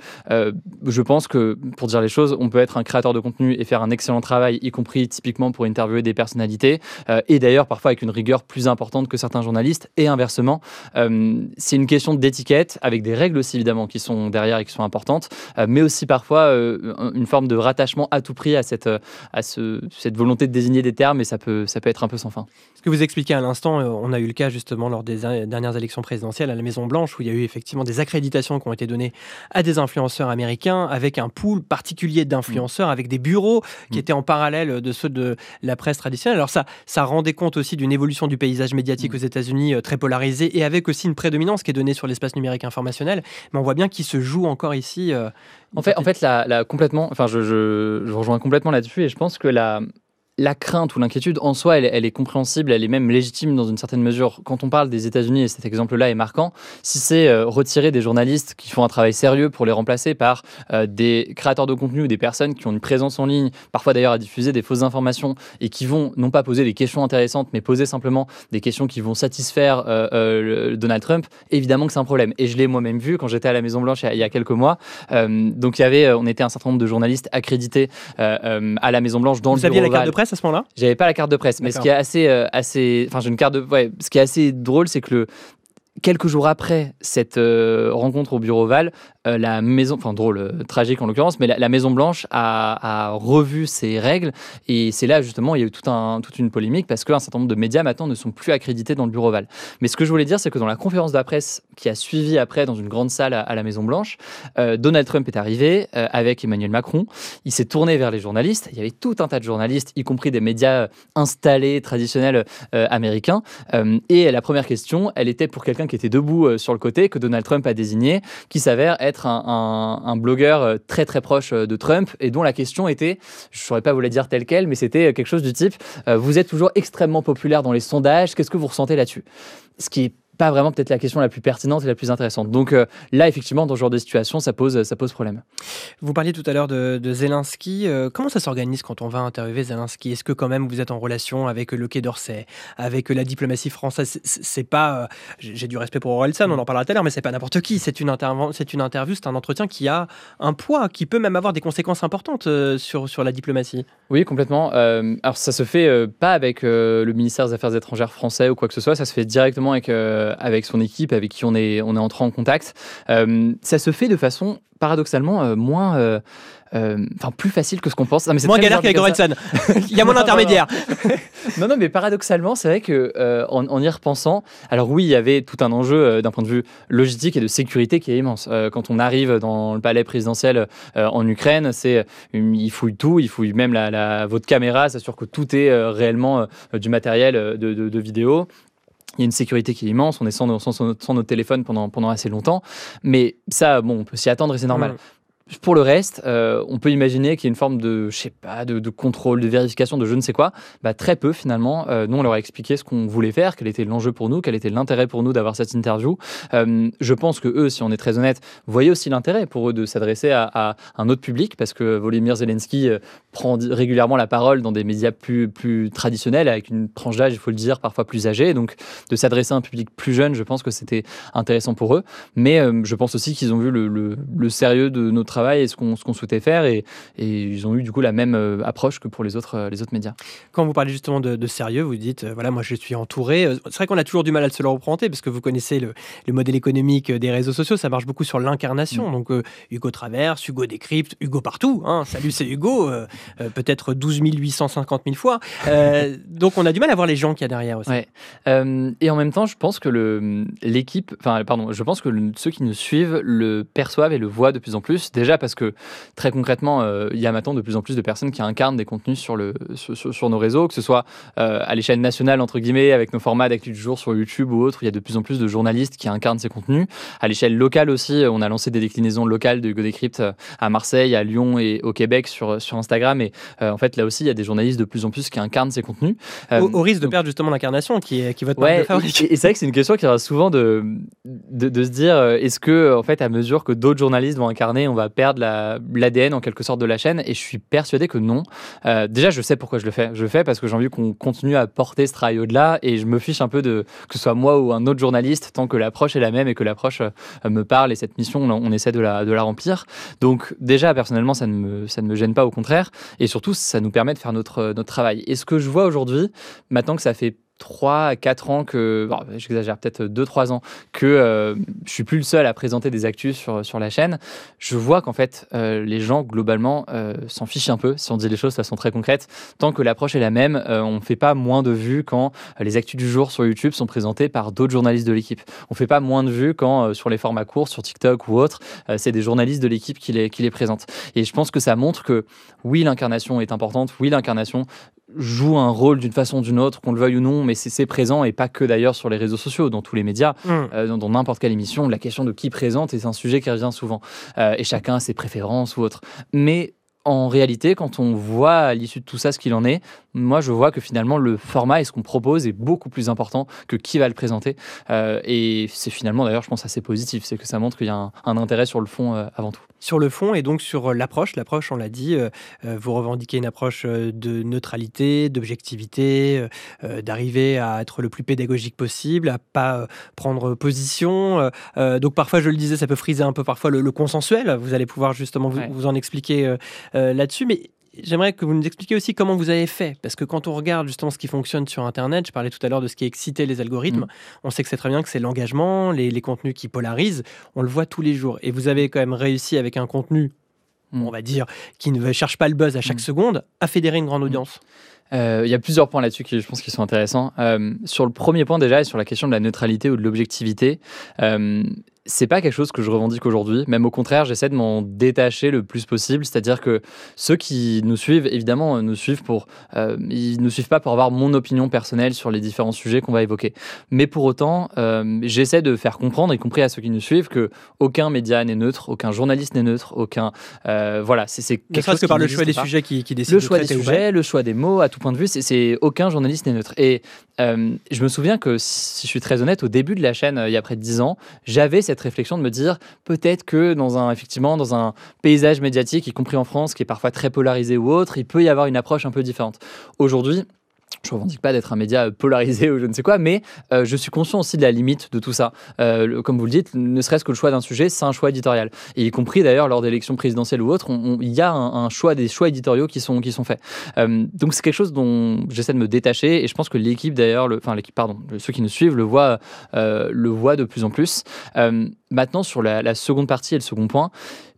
je pense que, pour dire les choses, on peut être un créateur de contenu et faire un excellent travail, y compris typiquement pour interviewer des personnalités, et d'ailleurs parfois avec une rigueur plus importante que certains journalistes, et inversement. C'est une question d'étiquette, avec des règles aussi évidemment qui sont derrière et qui sont importantes, mais aussi parfois une forme de rattachement à tout prix à cette volonté de désigner des termes, et ça peut être un peu sans fin.
Ce que vous expliquez à l'instant, on a eu le cas justement lors des dernières élections présidentielles à la Maison-Blanche, où il y a eu effectivement des accréditations qui ont été données à des influenceurs américains, avec un pool particulier d'influenceurs, avec des bureaux qui étaient en parallèle de ceux de la presse traditionnelle. Alors ça rendait compte aussi d'une évolution du paysage médiatique aux États-Unis très polarisé, et avec aussi une prédominance qui est donnée sur l'espace numérique informationnel. Mais on voit bien qu'il se joue encore ici.
En fait, complètement. Enfin, je rejoins complètement là-dessus, et je pense que la crainte ou l'inquiétude en soi, elle est compréhensible, elle est même légitime dans une certaine mesure. Quand on parle des États-Unis, et cet exemple-là est marquant, si c'est retirer des journalistes qui font un travail sérieux pour les remplacer par des créateurs de contenu ou des personnes qui ont une présence en ligne, parfois d'ailleurs à diffuser des fausses informations, et qui vont non pas poser des questions intéressantes, mais poser simplement des questions qui vont satisfaire Donald Trump, évidemment que c'est un problème. Et je l'ai moi-même vu quand j'étais à la Maison-Blanche il y a quelques mois. Donc on était un certain nombre de journalistes accrédités à la Maison-Blanche dans le bureau Oval.
Vous aviez la carte de presse à ce moment-là?
J'avais pas la carte de presse, mais ce qui est ce qui est assez drôle, c'est que quelques jours après cette rencontre au bureau Oval, la maison, enfin drôle, tragique en l'occurrence, mais la Maison Blanche a revu ses règles, et c'est là justement il y a eu toute une polémique parce qu'un certain nombre de médias maintenant ne sont plus accrédités dans le bureau Oval. Mais ce que je voulais dire, c'est que dans la conférence de la presse qui a suivi après dans une grande salle à la Maison Blanche, Donald Trump est arrivé avec Emmanuel Macron. Il s'est tourné vers les journalistes. Il y avait tout un tas de journalistes, y compris des médias installés traditionnels américains. Et la première question, elle était pour quelqu'un qui était debout sur le côté, que Donald Trump a désigné, qui s'avère être un blogueur très très proche de Trump, et dont la question était, je ne saurais pas vous la dire telle quelle, mais c'était quelque chose du type vous êtes toujours extrêmement populaire dans les sondages, qu'est-ce que vous ressentez là-dessus? Ce qui est pas vraiment peut-être la question la plus pertinente et la plus intéressante. Donc là, effectivement, dans ce genre de situation, ça pose problème.
Vous parliez tout à l'heure de Zelensky. Comment ça s'organise quand on va interviewer Zelensky? Est-ce que quand même vous êtes en relation avec le Quai d'Orsay, avec la diplomatie française? C'est pas... j'ai du respect pour Orelsan, on en parlera tout à l'heure, mais c'est pas n'importe qui. C'est une interview, c'est un entretien qui a un poids, qui peut même avoir des conséquences importantes sur la diplomatie.
Oui, complètement. Alors ça se fait pas avec le ministère des Affaires étrangères français ou quoi que ce soit, ça se fait directement avec son équipe, avec qui on est entré en contact. Ça se fait de façon paradoxalement plus facile que ce qu'on pense. Non, mais c'est
moins galère qu'avec Orelsan. Il y a moins d'intermédiaires.
Non, mais paradoxalement, c'est vrai que en y repensant, alors oui, il y avait tout un enjeu d'un point de vue logistique et de sécurité qui est immense. Quand on arrive dans le palais présidentiel en Ukraine, ils fouillent tout, ils fouillent même votre caméra, s'assurent que tout est réellement du matériel de vidéo. Il y a une sécurité qui est immense, on est sans notre téléphone pendant assez longtemps, mais ça, on peut s'y attendre et c'est normal. Pour le reste, on peut imaginer qu'il y a une forme de contrôle, de vérification, de je ne sais quoi. Très peu finalement. Nous, on leur a expliqué ce qu'on voulait faire, quel était l'enjeu pour nous, quel était l'intérêt pour nous d'avoir cette interview. Je pense que eux, si on est très honnête, voyaient aussi l'intérêt pour eux de s'adresser à un autre public, parce que Volodymyr Zelensky prend régulièrement la parole dans des médias plus traditionnels, avec une tranche d'âge, il faut le dire, parfois plus âgée. Donc, de s'adresser à un public plus jeune, je pense que c'était intéressant pour eux. Mais je pense aussi qu'ils ont vu le sérieux de notre travail et ce qu'on souhaitait faire, et ils ont eu du coup la même approche que pour les autres médias.
Quand vous parlez justement de sérieux, vous dites, voilà, moi je suis entouré. C'est vrai qu'on a toujours du mal à se le représenter, parce que vous connaissez le modèle économique des réseaux sociaux, ça marche beaucoup sur l'incarnation. Donc Hugo Traverse, Hugo Décrypte, Hugo partout. Salut, c'est Hugo, peut-être 12 850 000 fois. Donc on a du mal à voir les gens qu'il y a derrière aussi.
Ouais. Et en même temps, je pense que ceux qui nous suivent le perçoivent et le voient de plus en plus. Déjà parce que très concrètement, il y a maintenant de plus en plus de personnes qui incarnent des contenus sur nos réseaux, que ce soit à l'échelle nationale, entre guillemets, avec nos formats d'actu du jour sur YouTube ou autre. Il y a de plus en plus de journalistes qui incarnent ces contenus. À l'échelle locale aussi, on a lancé des déclinaisons locales de Hugo Décrypte à Marseille, à Lyon et au Québec sur Instagram. Et en fait, là aussi, il y a des journalistes de plus en plus qui incarnent ces contenus.
Au risque de perdre justement l'incarnation qui est votre marque de fabrique.
Et c'est vrai que c'est une question qui reste souvent de se dire, est-ce que, en fait, à mesure que d'autres journalistes vont incarner, on va perdre l'ADN en quelque sorte de la chaîne? Et je suis persuadé que non. Déjà, je sais pourquoi je le fais. Je le fais parce que j'ai envie qu'on continue à porter ce travail au-delà, et je me fiche un peu que ce soit moi ou un autre journaliste, tant que l'approche est la même et que l'approche me parle, et cette mission, on essaie de la remplir. Donc déjà, personnellement, ça ne me gêne pas, au contraire, et surtout, ça nous permet de faire notre travail. Et ce que je vois aujourd'hui, maintenant que ça fait 3 à 4 ans j'exagère, peut-être 2-3 ans, que je suis plus le seul à présenter des actus sur la chaîne, je vois qu'en fait, les gens, globalement, s'en fichent un peu, si on dit les choses de façon très concrète. Tant que l'approche est la même, on ne fait pas moins de vues quand les actus du jour sur YouTube sont présentés par d'autres journalistes de l'équipe. On ne fait pas moins de vues quand, sur les formats courts, sur TikTok ou autre, c'est des journalistes de l'équipe qui les présentent. Et je pense que ça montre que, oui, l'incarnation est importante, oui, l'incarnation joue un rôle d'une façon ou d'une autre, qu'on le veuille ou non, mais c'est présent, et pas que d'ailleurs sur les réseaux sociaux, dans tous les médias, dans n'importe quelle émission, la question de qui présente est un sujet qui revient souvent, et chacun a ses préférences ou autre. Mais en réalité, quand on voit à l'issue de tout ça ce qu'il en est, moi je vois que finalement le format et ce qu'on propose est beaucoup plus important que qui va le présenter, et c'est finalement d'ailleurs, je pense, assez positif, c'est que ça montre qu'il y a un intérêt sur le fond avant tout.
Sur le fond et donc sur l'approche, on l'a dit, vous revendiquez une approche de neutralité, d'objectivité, d'arriver à être le plus pédagogique possible, à pas prendre position. Donc parfois, je le disais, ça peut friser un peu parfois le consensuel. Vous allez pouvoir justement vous en expliquer là-dessus, mais j'aimerais que vous nous expliquiez aussi comment vous avez fait, parce que quand on regarde justement ce qui fonctionne sur Internet, je parlais tout à l'heure de ce qui excite les algorithmes, on sait que c'est très bien que c'est l'engagement, les contenus qui polarisent, on le voit tous les jours. Et vous avez quand même réussi avec un contenu, on va dire, qui ne cherche pas le buzz à chaque seconde, à fédérer une grande audience.
Il y a plusieurs points là-dessus qui, je pense, qui sont intéressants. Sur le premier point déjà, et sur la question de la neutralité ou de l'objectivité, c'est pas quelque chose que je revendique aujourd'hui. Même au contraire, j'essaie de m'en détacher le plus possible. C'est-à-dire que ceux qui nous suivent, évidemment, ils nous suivent pas pour avoir mon opinion personnelle sur les différents sujets qu'on va évoquer. Mais pour autant, j'essaie de faire comprendre, y compris à ceux qui nous suivent, que aucun média n'est neutre, aucun journaliste n'est neutre, c'est quelque chose
que par le choix des
pas.
sujets qui décide
le
de
choix des
traiter
sujets, le choix des mots, à tout point de vue, c'est aucun journaliste n'est neutre. Et je me souviens que, si je suis très honnête, au début de la chaîne, il y a près de 10 ans, j'avais cette réflexion de me dire peut-être que dans un paysage médiatique, y compris en France, qui est parfois très polarisé ou autre, il peut y avoir une approche un peu différente. Aujourd'hui, je ne revendique pas d'être un média polarisé ou je ne sais quoi, mais je suis conscient aussi de la limite de tout ça. Comme vous le dites, ne serait-ce que le choix d'un sujet, c'est un choix éditorial. Et y compris d'ailleurs lors d'élections présidentielles ou autres, il y a des choix éditoriaux qui sont faits. Donc c'est quelque chose dont j'essaie de me détacher, et je pense que l'équipe d'ailleurs, ceux qui nous suivent le voient de plus en plus. Maintenant, sur la seconde partie et le second point,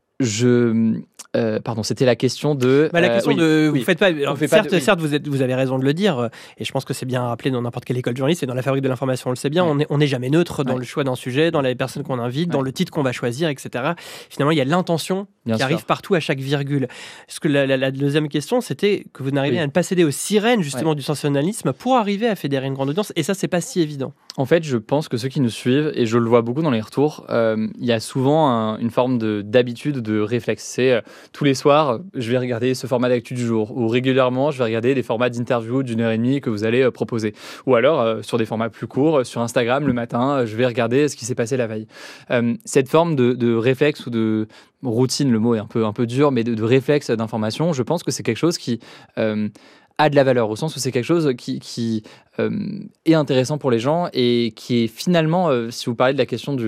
c'était la question de...
Vous faites pas... Alors, certes, vous avez raison de le dire, et je pense que c'est bien rappelé dans n'importe quelle école de journalisme, et dans la fabrique de l'information, on le sait bien, on n'est jamais neutre dans le choix d'un sujet, dans les personnes qu'on invite, dans le titre qu'on va choisir, etc. Finalement, il y a l'intention qui arrive partout à chaque virgule. Parce que la deuxième question, c'était que vous n'arrivez à ne pas céder aux sirènes, justement, du sensationnalisme pour arriver à fédérer une grande audience, et ça, c'est pas si évident.
En fait, je pense que ceux qui nous suivent, et je le vois beaucoup dans les retours, il y a souvent une forme d'habitude, de réflexe. C'est tous les soirs, je vais regarder ce format d'actu du jour, ou régulièrement, je vais regarder des formats d'interview d'1h30 que vous allez proposer. Ou alors, sur des formats plus courts, sur Instagram, le matin, je vais regarder ce qui s'est passé la veille. Cette forme de réflexe ou de routine, le mot est un peu dur, mais de réflexe d'information, je pense que c'est quelque chose qui a de la valeur, au sens où c'est quelque chose qui est intéressant pour les gens, et qui est finalement, si vous parlez de la question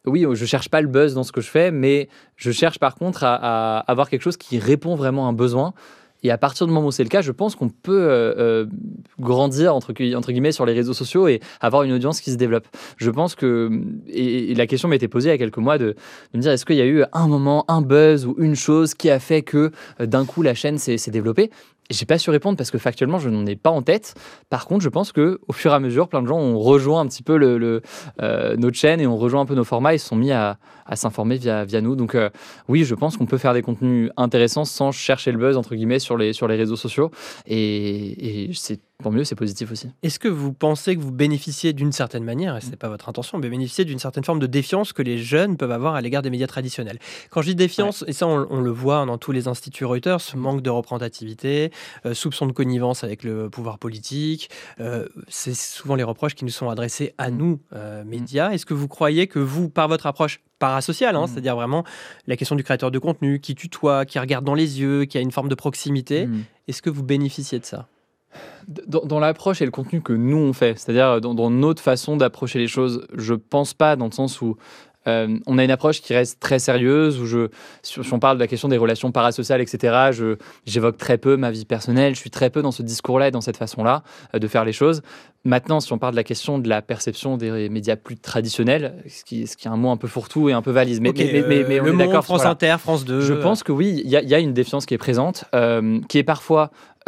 oui, je cherche pas le buzz dans ce que je fais, mais je cherche par contre à avoir quelque chose qui répond vraiment à un besoin. Et à partir du moment où c'est le cas, je pense qu'on peut grandir entre guillemets sur les réseaux sociaux et avoir une audience qui se développe. Je pense que, et la question m'a été posée il y a quelques mois de me dire, est-ce qu'il y a eu un moment, un buzz ou une chose qui a fait que d'un coup la chaîne s'est développée? J'ai pas su répondre parce que factuellement je n'en ai pas en tête. Par contre, je pense que au fur et à mesure, plein de gens ont rejoint un petit peu notre chaîne et ont rejoint un peu nos formats et se sont mis à s'informer via nous. Donc oui, je pense qu'on peut faire des contenus intéressants sans chercher le buzz entre guillemets sur les réseaux sociaux et c'est tant mieux, c'est positif aussi.
Est-ce que vous pensez que vous bénéficiez d'une certaine manière, et ce n'est pas votre intention, mais bénéficiez d'une certaine forme de défiance que les jeunes peuvent avoir à l'égard des médias traditionnels? Quand je dis défiance, et ça on le voit dans tous les instituts Reuters, manque de représentativité, soupçon de connivence avec le pouvoir politique, c'est souvent les reproches qui nous sont adressés à nous, médias. Est-ce que vous croyez que vous, par votre approche parasociale, c'est-à-dire vraiment la question du créateur de contenu, qui tutoie, qui regarde dans les yeux, qui a une forme de proximité, est-ce que vous bénéficiez de ça?
Dans l'approche et le contenu que nous on fait, c'est-à-dire dans notre façon d'approcher les choses, je pense pas dans le sens où on a une approche qui reste très sérieuse, où si on parle de la question des relations parasociales, etc., j'évoque très peu ma vie personnelle, je suis très peu dans ce discours-là et dans cette façon-là de faire les choses. Maintenant, si on parle de la question de la perception des médias plus traditionnels, ce qui est un mot un peu fourre-tout et un peu valise, mais on
Le
est d'accord.
France Inter, France 2...
Je pense que oui, il y a une défiance qui est présente, qui est parfois...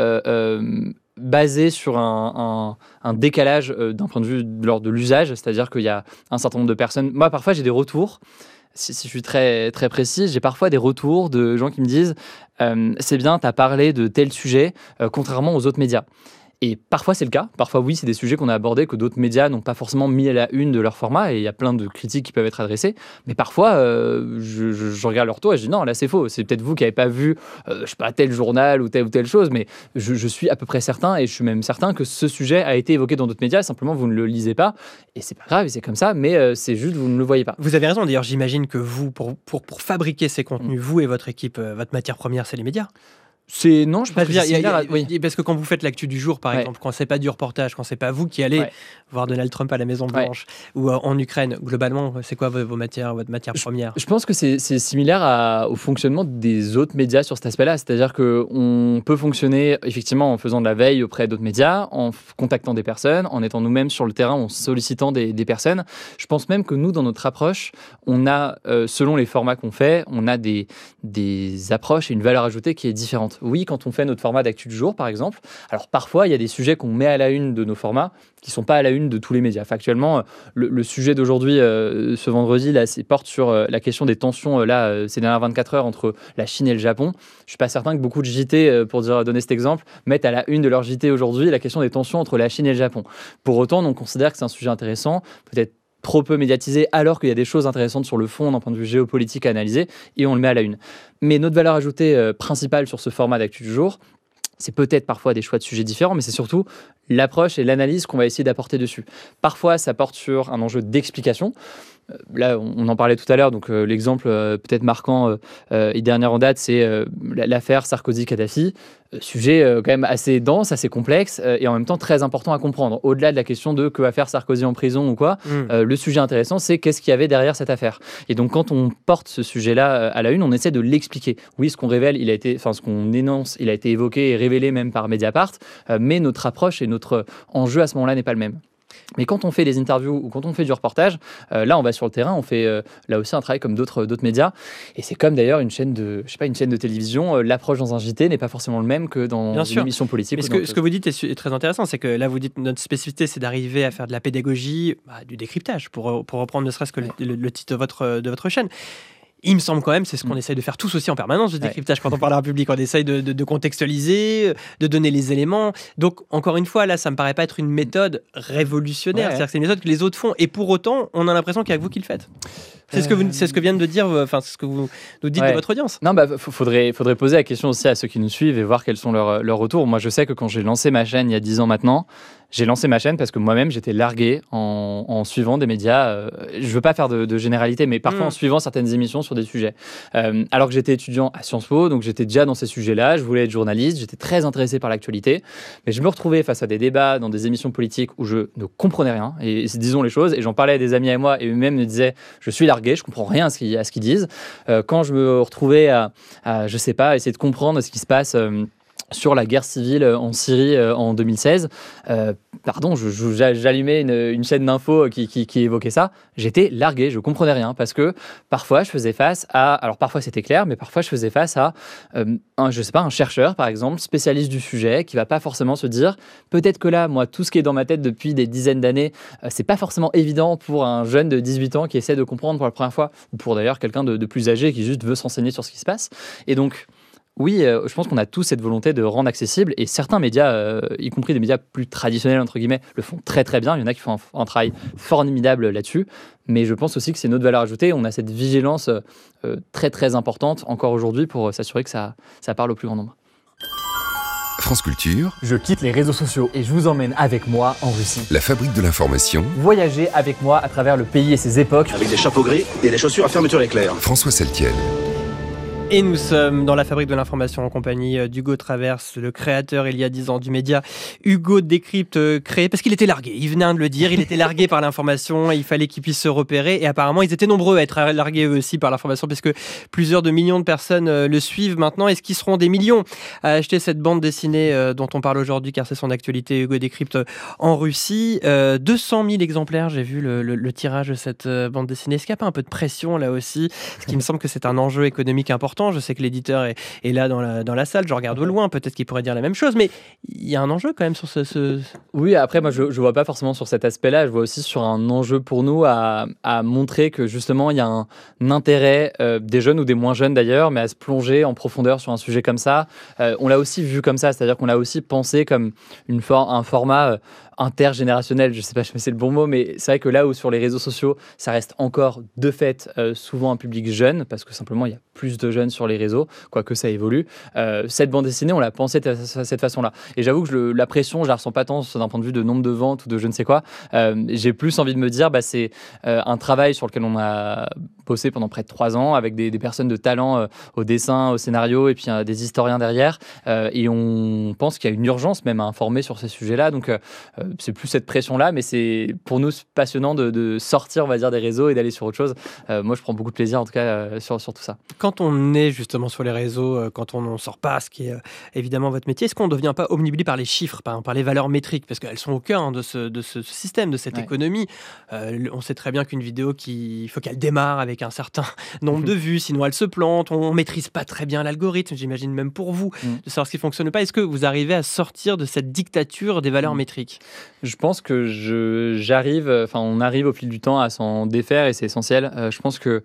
basé sur un décalage d'un point de vue de l'ordre de l'usage, c'est-à-dire qu'il y a un certain nombre de personnes. Moi, parfois, j'ai des retours. Si je suis très, très précis, j'ai parfois des retours de gens qui me disent c'est bien, tu as parlé de tel sujet, contrairement aux autres médias. Et parfois, c'est le cas. Parfois, oui, c'est des sujets qu'on a abordés que d'autres médias n'ont pas forcément mis à la une de leur format. Et il y a plein de critiques qui peuvent être adressées. Mais parfois, je regarde leur retour et je dis non, là, c'est faux. C'est peut-être vous qui n'avez pas vu, je sais pas, tel journal ou telle chose. Mais je suis à peu près certain, et je suis même certain que ce sujet a été évoqué dans d'autres médias. Simplement, vous ne le lisez pas. Et c'est pas grave, c'est comme ça. Mais c'est juste, vous ne le voyez pas.
Vous avez raison. D'ailleurs, j'imagine que vous, pour fabriquer ces contenus, vous et votre équipe, votre matière première, c'est les médias.
Non, je pense que c'est similaire.
Oui. Parce que quand vous faites l'actu du jour, par exemple, quand c'est pas du reportage, quand c'est pas vous qui allez voir Donald Trump à la Maison Blanche ou en Ukraine, globalement, c'est quoi votre matière première?
Je pense que c'est similaire au fonctionnement des autres médias sur cet aspect-là. C'est-à-dire qu'on peut fonctionner effectivement en faisant de la veille auprès d'autres médias, en contactant des personnes, en étant nous-mêmes sur le terrain, en sollicitant des personnes. Je pense même que nous, dans notre approche, on a, selon les formats qu'on fait, on a des approches et une valeur ajoutée qui est différente. Oui, quand on fait notre format d'actu du jour, par exemple, alors parfois, il y a des sujets qu'on met à la une de nos formats qui ne sont pas à la une de tous les médias. Factuellement, le sujet d'aujourd'hui, ce vendredi, là, porte sur la question des tensions ces dernières 24 heures entre la Chine et le Japon. Je ne suis pas certain que beaucoup de JT, pour donner cet exemple, mettent à la une de leur JT aujourd'hui la question des tensions entre la Chine et le Japon. Pour autant, on considère que c'est un sujet intéressant, peut-être trop peu médiatisé, alors qu'il y a des choses intéressantes sur le fond d'un point de vue géopolitique à analyser, et on le met à la une. Mais notre valeur ajoutée principale sur ce format d'actu du jour, c'est peut-être parfois des choix de sujets différents, mais c'est surtout l'approche et l'analyse qu'on va essayer d'apporter dessus. Parfois, ça porte sur un enjeu d'explication. Là, on en parlait tout à l'heure, donc l'exemple peut-être marquant et dernier en date, c'est l'affaire Sarkozy-Kadhafi. Sujet quand même assez dense, assez complexe et en même temps très important à comprendre. Au-delà de la question de que va faire Sarkozy en prison ou quoi, le sujet intéressant, c'est qu'est-ce qu'il y avait derrière cette affaire. Et donc, quand on porte ce sujet-là à la une, on essaie de l'expliquer. Oui, ce qu'on révèle, ce qu'on énonce, il a été évoqué et révélé même par Mediapart, mais notre approche et notre enjeu à ce moment-là n'est pas le même. Mais quand on fait des interviews ou quand on fait du reportage, là on va sur le terrain, on fait là aussi un travail comme d'autres médias. Et c'est comme d'ailleurs une chaîne de télévision, l'approche dans un JT n'est pas forcément le même que dans une émission politique.
Mais ce que vous dites est très intéressant, c'est que là vous dites notre spécificité c'est d'arriver à faire de la pédagogie, du décryptage, pour reprendre ne serait-ce que le titre de votre chaîne. Il me semble quand même, c'est ce qu'on essaye de faire tous aussi en permanence, le décryptage quand on parle à un public, on essaye de contextualiser, de donner les éléments. Donc, encore une fois, là, ça me paraît pas être une méthode révolutionnaire, c'est-à-dire que c'est une méthode que les autres font, et pour autant, on a l'impression qu'il y a que vous qui le faites. C'est ce que viennent de dire, c'est ce que vous nous dites de votre audience.
Non, faudrait poser la question aussi à ceux qui nous suivent et voir quels sont leurs retours. Moi, je sais que quand j'ai lancé ma chaîne il y a 10 ans maintenant, j'ai lancé ma chaîne parce que moi-même, j'étais largué en suivant des médias. Je veux pas faire de généralité, mais parfois en suivant certaines émissions sur des sujets. Alors que j'étais étudiant à Sciences Po, donc j'étais déjà dans ces sujets-là. Je voulais être journaliste, j'étais très intéressé par l'actualité. Mais je me retrouvais face à des débats dans des émissions politiques où je ne comprenais rien. Et disons les choses. Et j'en parlais à des amis à moi et eux-mêmes me disaient « Je suis largué, je comprends rien à ce qu'ils disent. » Quand je me retrouvais à, je sais pas, essayer de comprendre ce qui se passe... sur la guerre civile en Syrie en 2016, j'allumais une chaîne d'infos qui évoquait ça, j'étais largué, je comprenais rien, parce que parfois je faisais face à, alors parfois c'était clair, mais parfois je faisais face à, un chercheur par exemple, spécialiste du sujet, qui va pas forcément se dire, peut-être que là, moi, tout ce qui est dans ma tête depuis des dizaines d'années, c'est pas forcément évident pour un jeune de 18 ans qui essaie de comprendre pour la première fois, ou pour d'ailleurs quelqu'un de plus âgé qui juste veut s'enseigner sur ce qui se passe, et donc... Oui, je pense qu'on a tous cette volonté de rendre accessible et certains médias, y compris des médias plus traditionnels, entre guillemets, le font très très bien. Il y en a qui font un travail formidable là-dessus. Mais je pense aussi que c'est notre valeur ajoutée. On a cette vigilance très très importante encore aujourd'hui pour s'assurer que ça parle au plus grand nombre.
France Culture.
Je quitte les réseaux sociaux et je vous emmène avec moi en Russie.
La fabrique de l'information.
Voyager avec moi à travers le pays et ses époques.
Avec des chapeaux gris et des chaussures à fermeture éclair.
François Saltiel.
Et nous sommes dans la fabrique de l'information en compagnie d'Hugo Traverse, le créateur il y a 10 ans du média Hugo Décrypte, créé parce qu'il était largué. Il venait de le dire, il était largué par l'information, il fallait qu'il puisse se repérer et apparemment ils étaient nombreux à être largués eux aussi par l'information puisque plusieurs de millions de personnes le suivent maintenant. Est-ce qu'ils seront des millions à acheter cette bande dessinée dont on parle aujourd'hui car c'est son actualité, Hugo Décrypte en Russie. 200 000 exemplaires, j'ai vu le tirage de cette bande dessinée. Est-ce qu'il n'y a pas un peu de pression là aussi? Ce qui me semble que c'est un enjeu économique important. Je sais que l'éditeur est là dans la salle, je regarde au loin, peut-être qu'il pourrait dire la même chose, mais il y a un enjeu quand même sur ce...
Oui, après moi je vois pas forcément sur cet aspect-là, je vois aussi sur un enjeu pour nous à montrer que justement il y a un intérêt des jeunes ou des moins jeunes d'ailleurs, mais à se plonger en profondeur sur un sujet comme ça. On l'a aussi vu comme ça, c'est-à-dire qu'on l'a aussi pensé comme un format intergénérationnel, je sais pas si c'est le bon mot, mais c'est vrai que là où sur les réseaux sociaux, ça reste encore de fait souvent un public jeune, parce que simplement il y a plus de jeunes sur les réseaux, quoique ça évolue. Cette bande dessinée, on l'a pensée de cette façon-là. Et j'avoue que la pression, je la ressens pas tant d'un point de vue de nombre de ventes ou de je ne sais quoi. J'ai plus envie de me dire, c'est un travail sur lequel on a bossé pendant près de 3 ans, avec des personnes de talent au dessin, au scénario, et puis des historiens derrière. Et on pense qu'il y a une urgence même à informer sur ces sujets-là. Donc, c'est plus cette pression-là, mais c'est pour nous passionnant de sortir, on va dire, des réseaux et d'aller sur autre chose. Moi, je prends beaucoup de plaisir, en tout cas, sur tout ça.
Quand on est justement sur les réseaux, quand on n'en sort pas, ce qui est évidemment votre métier, est-ce qu'on ne devient pas omnibulé par les chiffres, par les valeurs métriques? Parce qu'elles sont au cœur de ce système, de cette économie. On sait très bien qu'une vidéo, il faut qu'elle démarre avec un certain nombre de vues, sinon elle se plante. On ne maîtrise pas très bien l'algorithme, j'imagine même pour vous, de savoir ce qui ne fonctionne pas. Est-ce que vous arrivez à sortir de cette dictature des valeurs métriques?
Je pense que on arrive au fil du temps à s'en défaire et c'est essentiel. Je pense que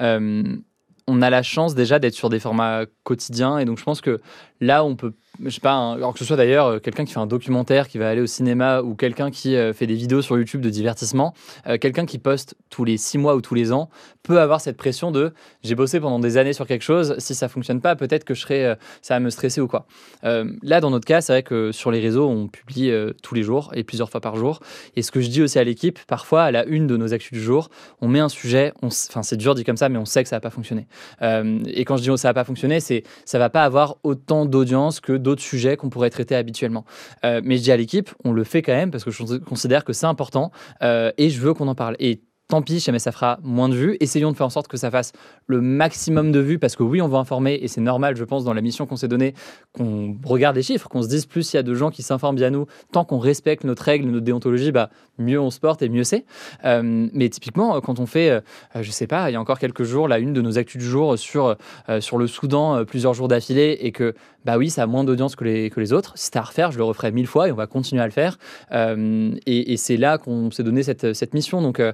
on a la chance déjà d'être sur des formats quotidiens et donc je pense que là on peut, je sais pas, alors que ce soit d'ailleurs quelqu'un qui fait un documentaire qui va aller au cinéma ou quelqu'un qui fait des vidéos sur YouTube de divertissement, quelqu'un qui poste tous les 6 mois ou tous les ans peut avoir cette pression de j'ai bossé pendant des années sur quelque chose, si ça fonctionne pas peut-être que ça va me stresser ou quoi. Là dans notre cas c'est vrai que sur les réseaux on publie tous les jours et plusieurs fois par jour et ce que je dis aussi à l'équipe, parfois à la une de nos actus du jour on met un sujet, c'est dur dit comme ça mais on sait que ça va pas fonctionner et quand je dis ça va pas fonctionner c'est ça va pas avoir autant d'audience que d'autres sujets qu'on pourrait traiter habituellement. Mais je dis à l'équipe, on le fait quand même parce que je considère que c'est important et je veux qu'on en parle. Et tant pis, jamais ça fera moins de vues. Essayons de faire en sorte que ça fasse le maximum de vues parce que oui, on va informer et c'est normal, je pense, dans la mission qu'on s'est donnée, qu'on regarde les chiffres, qu'on se dise plus il y a de gens qui s'informent via nous, tant qu'on respecte notre règle, notre déontologie, mieux on se porte et mieux c'est. Mais typiquement, quand on fait, je sais pas, il y a encore quelques jours, la une de nos actus du jour sur le Soudan, plusieurs jours d'affilée et que oui, ça a moins d'audience que les autres. Si c'était à refaire, je le referai 1000 fois et on va continuer à le faire. Et c'est là qu'on s'est donné cette mission. Donc,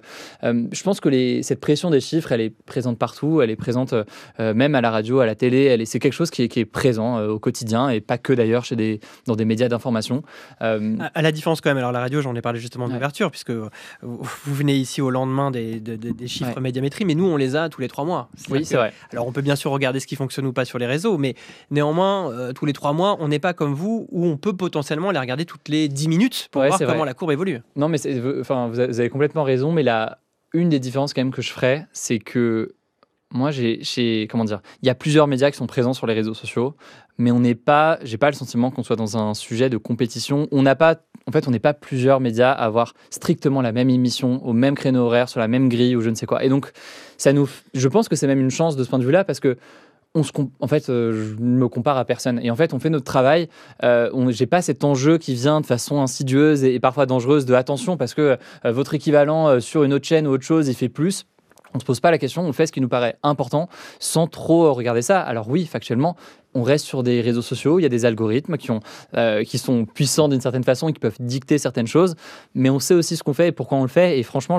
Je pense que cette pression des chiffres, elle est présente partout, elle est présente même à la radio, à la télé, c'est quelque chose qui est présent au quotidien et pas que d'ailleurs dans des médias d'information.
À la différence quand même, alors la radio, j'en ai parlé justement de l'ouverture, puisque vous venez ici au lendemain des chiffres médiamétrie, mais nous on les a tous les 3 mois.
Oui, c'est vrai.
Alors on peut bien sûr regarder ce qui fonctionne ou pas sur les réseaux, mais néanmoins, tous les 3 mois, on n'est pas comme vous, où on peut potentiellement les regarder toutes les 10 minutes pour voir comment la courbe évolue.
Non, mais vous avez complètement raison, mais une des différences quand même que je ferais, c'est que moi, comment dire, il y a plusieurs médias qui sont présents sur les réseaux sociaux, mais j'ai pas le sentiment qu'on soit dans un sujet de compétition. On n'est pas plusieurs médias à avoir strictement la même émission, au même créneau horaire, sur la même grille ou je ne sais quoi. Et donc, je pense que c'est même une chance de ce point de vue-là, parce que je ne me compare à personne. Et en fait, on fait notre travail. J'ai pas cet enjeu qui vient de façon insidieuse et parfois dangereuse de attention parce que votre équivalent sur une autre chaîne ou autre chose, il fait plus. On ne se pose pas la question, on fait ce qui nous paraît important sans trop regarder ça. Alors oui, factuellement, on reste sur des réseaux sociaux, il y a des algorithmes qui sont puissants d'une certaine façon et qui peuvent dicter certaines choses, mais on sait aussi ce qu'on fait et pourquoi on le fait. Et franchement,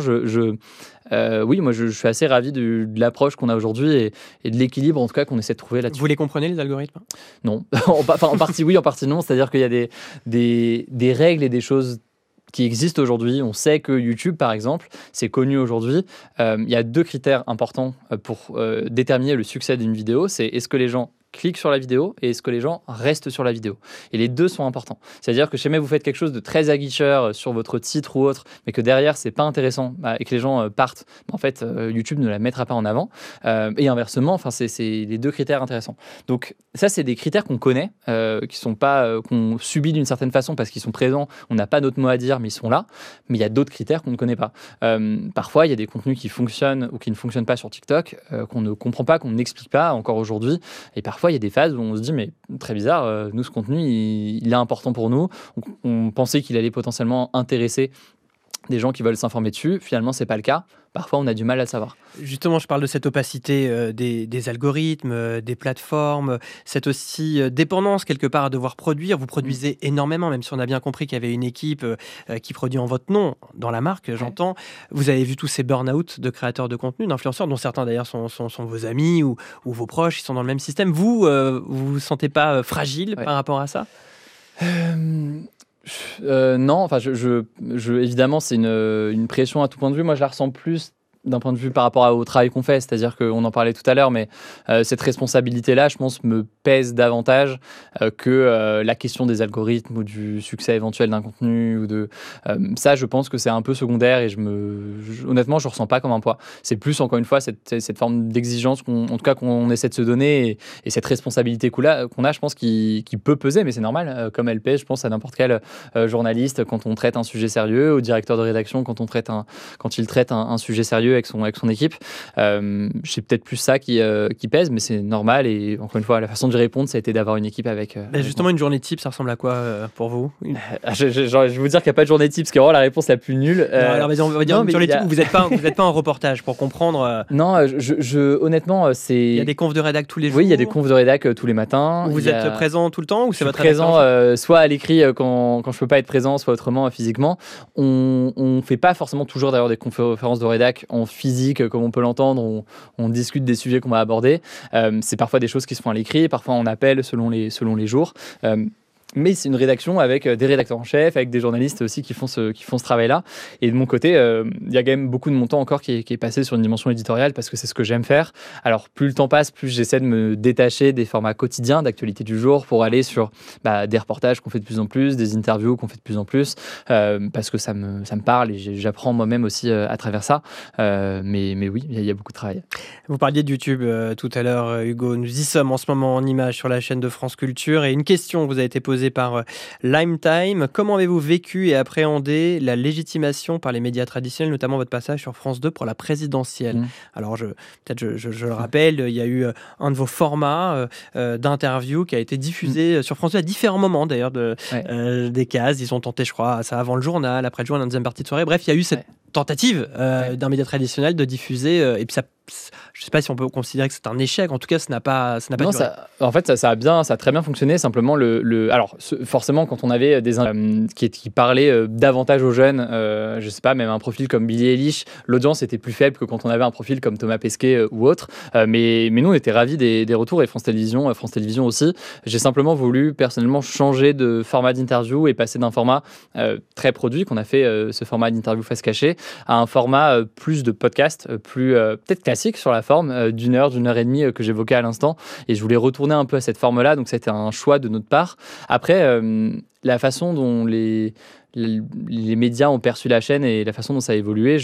moi, je suis assez ravi de l'approche qu'on a aujourd'hui et de l'équilibre, en tout cas, qu'on essaie de trouver là-dessus.
Vous les comprenez, les algorithmes ?
Non. En partie oui, en partie non. C'est-à-dire qu'il y a des règles et des choses qui existent aujourd'hui. On sait que YouTube, par exemple, c'est connu aujourd'hui. Il y a 2 critères importants pour déterminer le succès d'une vidéo. C'est est-ce que les gens cliquent sur la vidéo et est-ce que les gens restent sur la vidéo. Et les 2 sont importants. C'est-à-dire que jamais vous faites quelque chose de très aguicheur sur votre titre ou autre, mais que derrière, c'est pas intéressant et que les gens partent, en fait, YouTube ne la mettra pas en avant. Et inversement, c'est les 2 critères intéressants. Donc ça, c'est des critères qu'on connaît, qu'on subit d'une certaine façon parce qu'ils sont présents. On n'a pas notre mot à dire, mais ils sont là. Mais il y a d'autres critères qu'on ne connaît pas. Parfois, il y a des contenus qui fonctionnent ou qui ne fonctionnent pas sur TikTok, qu'on ne comprend pas, qu'on n'explique pas encore aujourd'hui. Et parfois, il y a des phases où on se dit, mais très bizarre, nous, ce contenu, il est important pour nous. On pensait qu'il allait potentiellement intéresser des gens qui veulent s'informer dessus. Finalement, c'est pas le cas. Parfois, on a du mal à le savoir.
Justement, je parle de cette opacité des algorithmes, des plateformes, cette aussi dépendance quelque part à devoir produire. Vous produisez énormément, même si on a bien compris qu'il y avait une équipe qui produit en votre nom, dans la marque, j'entends. Vous avez vu tous ces burn-out de créateurs de contenu, d'influenceurs, dont certains d'ailleurs sont vos amis ou vos proches, ils sont dans le même système. Vous vous sentez pas fragile par rapport à ça ?
Non, évidemment, c'est une pression à tout point de vue. Moi, je la ressens plus d'un point de vue par rapport au travail qu'on fait, c'est-à-dire qu'on en parlait tout à l'heure, mais cette responsabilité-là, je pense, me pèse davantage que la question des algorithmes ou du succès éventuel d'un contenu ou ça, je pense que c'est un peu secondaire et honnêtement, je ne ressens pas comme un poids. C'est plus, encore une fois, cette forme d'exigence en tout cas qu'on essaie de se donner et cette responsabilité qu'on a, je pense, qui peut peser, mais c'est normal, comme elle pèse, je pense, à n'importe quel journaliste quand on traite un sujet sérieux, au directeur de rédaction quand il traite un sujet sérieux avec son équipe. C'est peut-être plus ça qui pèse, mais c'est normal. Et encore une fois, la façon de répondre, ça a été d'avoir une équipe avec...
justement, une journée type, ça ressemble à quoi pour vous ?
Je vais vous dire qu'il n'y a pas de journée type, ce qui est vraiment la réponse la plus nulle.
Alors, on va dire une journée type où vous n'êtes pas en reportage, pour comprendre.
Non, honnêtement, c'est...
Il y a des confs de rédac tous les jours ?
Oui, il y a des confs de rédac tous les matins.
Vous êtes présent tout le temps ou c'est votre
présent soit à l'écrit quand je ne peux pas être présent, soit autrement physiquement. On ne fait pas forcément toujours d'ailleurs des conférences de rédac en physique, comme on peut l'entendre, on discute des sujets qu'on va aborder. C'est parfois des choses qui se font à l'écrit, parfois on appelle selon les jours. Mais c'est une rédaction avec des rédacteurs en chef, avec des journalistes aussi qui font ce travail-là. Et de mon côté, il y a quand même beaucoup de mon temps encore qui est passé sur une dimension éditoriale parce que c'est ce que j'aime faire. Alors, plus le temps passe, plus j'essaie de me détacher des formats quotidiens d'actualité du jour pour aller sur des reportages qu'on fait de plus en plus, des interviews qu'on fait de plus en plus, parce que ça me parle et j'apprends moi-même aussi à travers ça. Mais oui, il y a beaucoup de travail.
Vous parliez de YouTube tout à l'heure, Hugo. Nous y sommes en ce moment en images sur la chaîne de France Culture. Et une question vous a été posée par Limetime. Comment avez-vous vécu et appréhendé la légitimation par les médias traditionnels, notamment votre passage sur France 2 pour la présidentielle ? Alors, je le rappelle, il y a eu un de vos formats d'interview qui a été diffusé sur France 2 à différents moments d'ailleurs des cases. Ils ont tenté, je crois, ça avant le journal, après le journal, en deuxième partie de soirée. Bref, il y a eu cette tentative d'un média traditionnel de diffuser, et puis ça, je ne sais pas si on peut considérer que c'est un échec. En tout cas, ça n'a pas duré.
En fait, ça a très bien fonctionné. Simplement, forcément, quand on avait des qui parlaient davantage aux jeunes, je sais pas, même un profil comme Billie Eilish, l'audience était plus faible que quand on avait un profil comme Thomas Pesquet ou autre. Mais nous, on était ravis des retours, et France Télévisions aussi. J'ai simplement voulu personnellement changer de format d'interview et passer d'un format très produit qu'on a fait, ce format d'interview face cachée, à un format plus de podcast, plus peut-être classique sur la forme, d'une heure et demie que j'évoquais à l'instant. Et je voulais retourner un peu à cette forme-là, donc c'était un choix de notre part. Après, la façon dont les médias ont perçu la chaîne et la façon dont ça a évolué,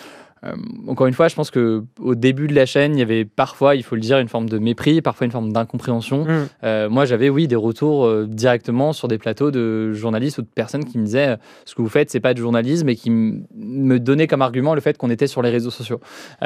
encore une fois, je pense qu'au début de la chaîne, il y avait parfois, il faut le dire, une forme de mépris, parfois une forme d'incompréhension. Moi, j'avais, des retours directement sur des plateaux de journalistes ou de personnes qui me disaient ce que vous faites, c'est pas du journalisme, et qui me donnaient comme argument le fait qu'on était sur les réseaux sociaux.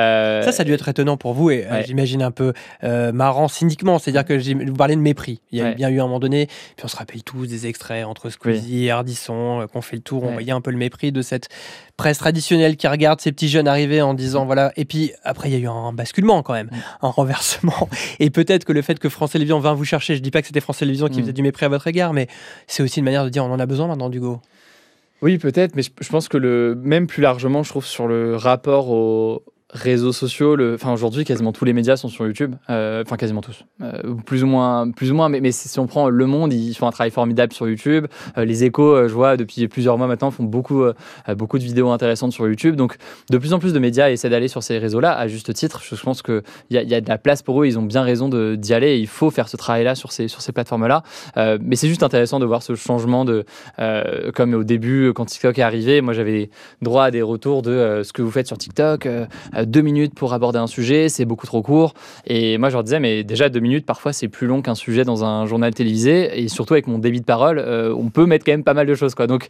Ça a dû être étonnant pour vous, et j'imagine un peu marrant cyniquement. C'est-à-dire que vous parlez de mépris. Il y a bien eu un moment donné, puis on se rappelle tous des extraits entre Squeezie et Ardisson, qu'on fait le tour, on voyait un peu le mépris de cette presse traditionnelle qui regarde ces petits jeunes arriver en disant voilà. Et puis après, il y a eu un basculement quand même, un renversement. Et peut-être que le fait que France Télévisions vint vous chercher, je dis pas que c'était France Télévisions qui faisait du mépris à votre égard, mais c'est aussi une manière de dire on en a besoin maintenant d'Hugo.
Oui, peut-être, mais je pense que même plus largement, je trouve, sur le rapport aux réseaux sociaux, aujourd'hui quasiment tous les médias sont sur YouTube, quasiment tous, plus ou moins, mais si on prend Le Monde, ils font un travail formidable sur YouTube, les Échos, je vois depuis plusieurs mois maintenant, font beaucoup de vidéos intéressantes sur YouTube, donc de plus en plus de médias essaient d'aller sur ces réseaux-là, à juste titre. Je pense qu'il y a de la place pour eux, ils ont bien raison d'y aller, et il faut faire ce travail-là sur ces plateformes-là, mais c'est juste intéressant de voir ce changement comme au début, quand TikTok est arrivé, moi j'avais droit à des retours de ce que vous faites sur TikTok, 2 minutes pour aborder un sujet, c'est beaucoup trop court. Et moi, je leur disais, mais déjà 2 minutes, parfois, c'est plus long qu'un sujet dans un journal télévisé. Et surtout, avec mon débit de parole, on peut mettre quand même pas mal de choses, quoi. Donc,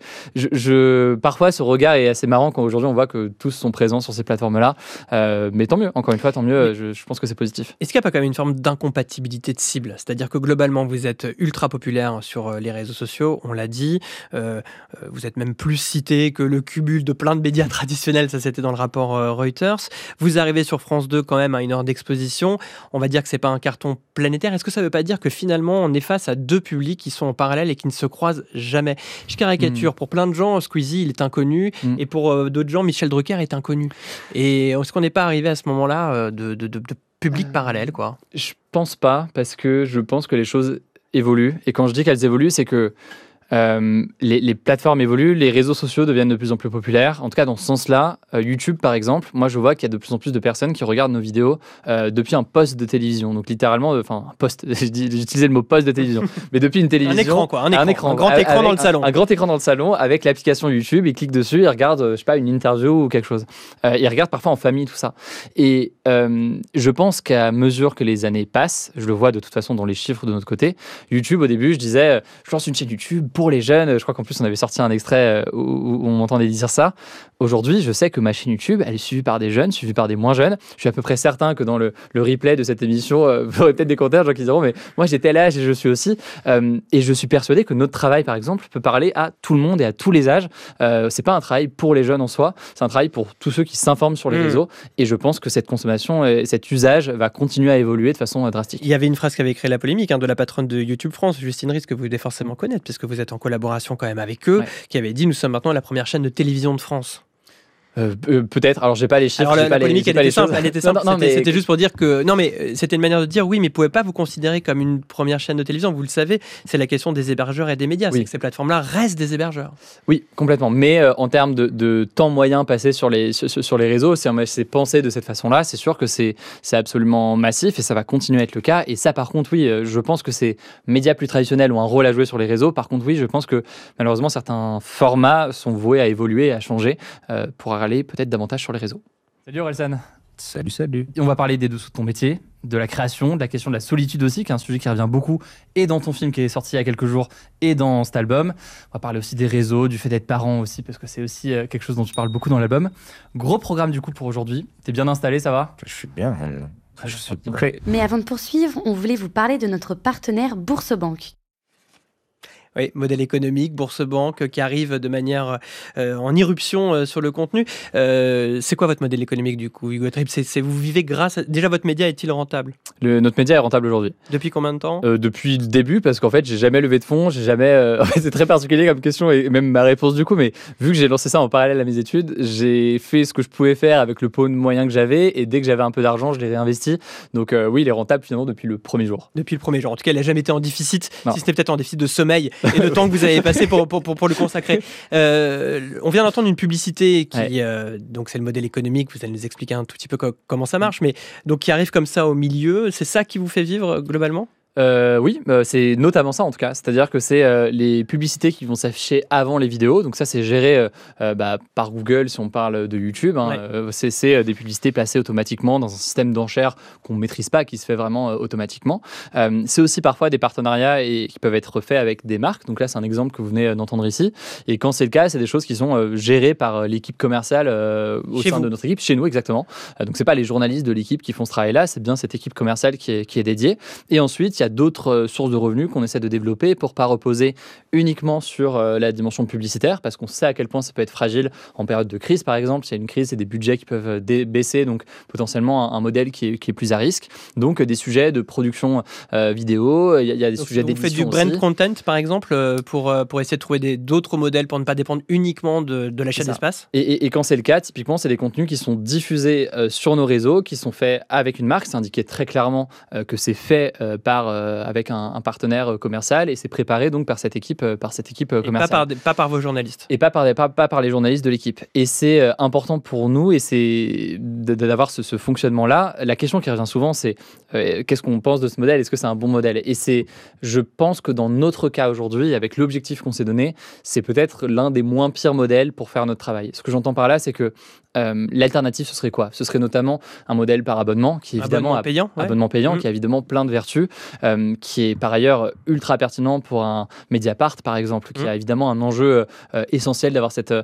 parfois, ce regard est assez marrant quand aujourd'hui, on voit que tous sont présents sur ces plateformes-là. Mais tant mieux, encore une fois, tant mieux. Je pense que c'est positif.
Est-ce qu'il n'y a pas quand même une forme d'incompatibilité de cible ? C'est-à-dire que globalement, vous êtes ultra populaire sur les réseaux sociaux, on l'a dit. Vous êtes même plus cité que le cumul de plein de médias traditionnels. Ça, c'était dans le rapport Reuters. Vous arrivez sur France 2 quand même à 1 heure d'exposition. On va dire que c'est pas un carton planétaire. Est-ce que ça veut pas dire que finalement on est face à 2 publics qui sont en parallèle et qui ne se croisent jamais ? Je caricature. Pour plein de gens, Squeezie, il est inconnu. Et pour d'autres gens, Michel Drucker est inconnu. Et est-ce qu'on n'est pas arrivé à ce moment-là de publics parallèles, quoi ?
Je pense pas, parce que je pense que les choses évoluent. Et quand je dis qu'elles évoluent, c'est que les plateformes évoluent, les réseaux sociaux deviennent de plus en plus populaires. En tout cas, dans ce sens-là, YouTube, par exemple, moi, je vois qu'il y a de plus en plus de personnes qui regardent nos vidéos depuis un poste de télévision. Donc, littéralement, un poste, j'ai utilisé le mot poste de télévision, mais depuis une télévision.
Un écran, quoi. Un grand écran
avec,
dans le salon.
Un grand écran dans le salon avec l'application YouTube. Ils cliquent dessus, ils regardent, je sais pas, une interview ou quelque chose. Ils regardent parfois en famille, tout ça. Et je pense qu'à mesure que les années passent, je le vois de toute façon dans les chiffres de notre côté, YouTube, au début, je disais, je lance une chaîne YouTube pour les jeunes. Je crois qu'en plus, on avait sorti un extrait où on m'entendait dire ça. Aujourd'hui, je sais que ma chaîne YouTube, elle est suivie par des jeunes, suivie par des moins jeunes. Je suis à peu près certain que dans le replay de cette émission, vous aurez peut-être des commentaires, gens qui diront, mais moi, j'étais à l'âge et je suis aussi. Et je suis persuadé que notre travail, par exemple, peut parler à tout le monde et à tous les âges. C'est pas un travail pour les jeunes en soi, c'est un travail pour tous ceux qui s'informent sur les réseaux. Et je pense que cette consommation, cet usage va continuer à évoluer de façon drastique.
Il y avait une phrase qui avait créé la polémique de la patronne de YouTube France, Justine Rice, que vous devez forcément connaître, puisque vous êtes en collaboration quand même avec eux, qui avait dit « Nous sommes maintenant la première chaîne de télévision de France ».
Peut-être, alors j'ai pas les chiffres.
Alors la polémique elle était simple, c'était juste pour dire que c'était une manière de dire oui, mais vous pouvez pas vous considérer comme une première chaîne de télévision, vous le savez, c'est la question des hébergeurs et des médias, c'est que ces plateformes-là restent des hébergeurs.
Oui, complètement, mais en termes de temps moyen passé sur les réseaux, c'est pensé de cette façon-là, c'est sûr que c'est absolument massif et ça va continuer à être le cas, et ça par contre oui, je pense que ces médias plus traditionnels ont un rôle à jouer sur les réseaux, par contre oui, je pense que malheureusement certains formats sont voués à évoluer, à changer pour aller peut-être davantage sur les réseaux.
Salut Orelsan.
Salut.
Et on va parler des dessous de ton métier, de la création, de la question de la solitude aussi, qui est un sujet qui revient beaucoup, et dans ton film qui est sorti il y a quelques jours, et dans cet album. On va parler aussi des réseaux, du fait d'être parent aussi, parce que c'est aussi quelque chose dont tu parles beaucoup dans l'album. Gros programme du coup pour aujourd'hui. T'es bien installé, ça va ?
Je suis bien. Je suis prêt.
Mais avant de poursuivre, on voulait vous parler de notre partenaire Bourse Banque.
Oui, modèle économique, bourse banque qui arrive de manière en irruption sur le contenu. C'est quoi votre modèle économique du coup, Hugo Tripp? Vous vivez grâce déjà, votre média est-il rentable?
Notre média est rentable aujourd'hui.
Depuis combien de temps?
Depuis le début, parce qu'en fait, j'ai jamais levé de fonds, j'ai jamais. En fait, c'est très particulier comme question et même ma réponse du coup, mais vu que j'ai lancé ça en parallèle à mes études, j'ai fait ce que je pouvais faire avec le peu de moyens que j'avais et dès que j'avais un peu d'argent, je l'ai réinvesti. Donc oui, il est rentable finalement depuis le premier jour.
Depuis le premier jour. En tout cas, il n'a jamais été en déficit,
Non.
si ce n'est peut-être en déficit de sommeil et de temps que vous avez passé pour le consacrer. On vient d'entendre une publicité qui, donc c'est le modèle économique, vous allez nous expliquer un tout petit peu comment ça marche, mais donc qui arrive comme ça au milieu, c'est ça qui vous fait vivre globalement?
Oui, c'est notamment ça en tout cas. C'est-à-dire que c'est les publicités qui vont s'afficher avant les vidéos. Donc ça, c'est géré par Google si on parle de YouTube. C'est des publicités placées automatiquement dans un système d'enchères qu'on ne maîtrise pas, qui se fait vraiment automatiquement. C'est aussi parfois des partenariats qui peuvent être faits avec des marques. Donc là, c'est un exemple que vous venez d'entendre ici. Et quand c'est le cas, c'est des choses qui sont gérées par l'équipe commerciale au sein de notre équipe, chez nous exactement. Donc c'est pas les journalistes de l'équipe qui font ce travail-là, c'est bien cette équipe commerciale qui est dédiée. Et ensuite, il y a d'autres sources de revenus qu'on essaie de développer pour pas reposer uniquement sur la dimension publicitaire, parce qu'on sait à quel point ça peut être fragile en période de crise, par exemple. S'il y a une crise, c'est des budgets qui peuvent baisser, donc potentiellement un modèle qui est plus à risque. Donc des sujets de production vidéo, il y a des sujets d'édition.
Vous faites du brand content, par exemple, pour essayer de trouver d'autres modèles pour ne pas dépendre uniquement de l'achat d'espace.
Et quand c'est le cas, typiquement, c'est des contenus qui sont diffusés sur nos réseaux, qui sont faits avec une marque. C'est indiqué très clairement que c'est fait avec un partenaire commercial et c'est préparé donc par cette équipe commerciale.
Pas par vos journalistes.
Et pas par les journalistes de l'équipe. Et c'est important pour nous et c'est d'avoir ce fonctionnement-là. La question qui revient souvent, c'est qu'est-ce qu'on pense de ce modèle? Est-ce que c'est un bon modèle? Et je pense que dans notre cas aujourd'hui, avec l'objectif qu'on s'est donné, c'est peut-être l'un des moins pires modèles pour faire notre travail. Ce que j'entends par là, c'est que l'alternative, ce serait quoi? Ce serait notamment un modèle par abonnement qui est évidemment
abonnement payant,
qui a évidemment plein de vertus, qui est par ailleurs ultra pertinent pour un Mediapart par exemple, qui a évidemment un enjeu essentiel d'avoir ce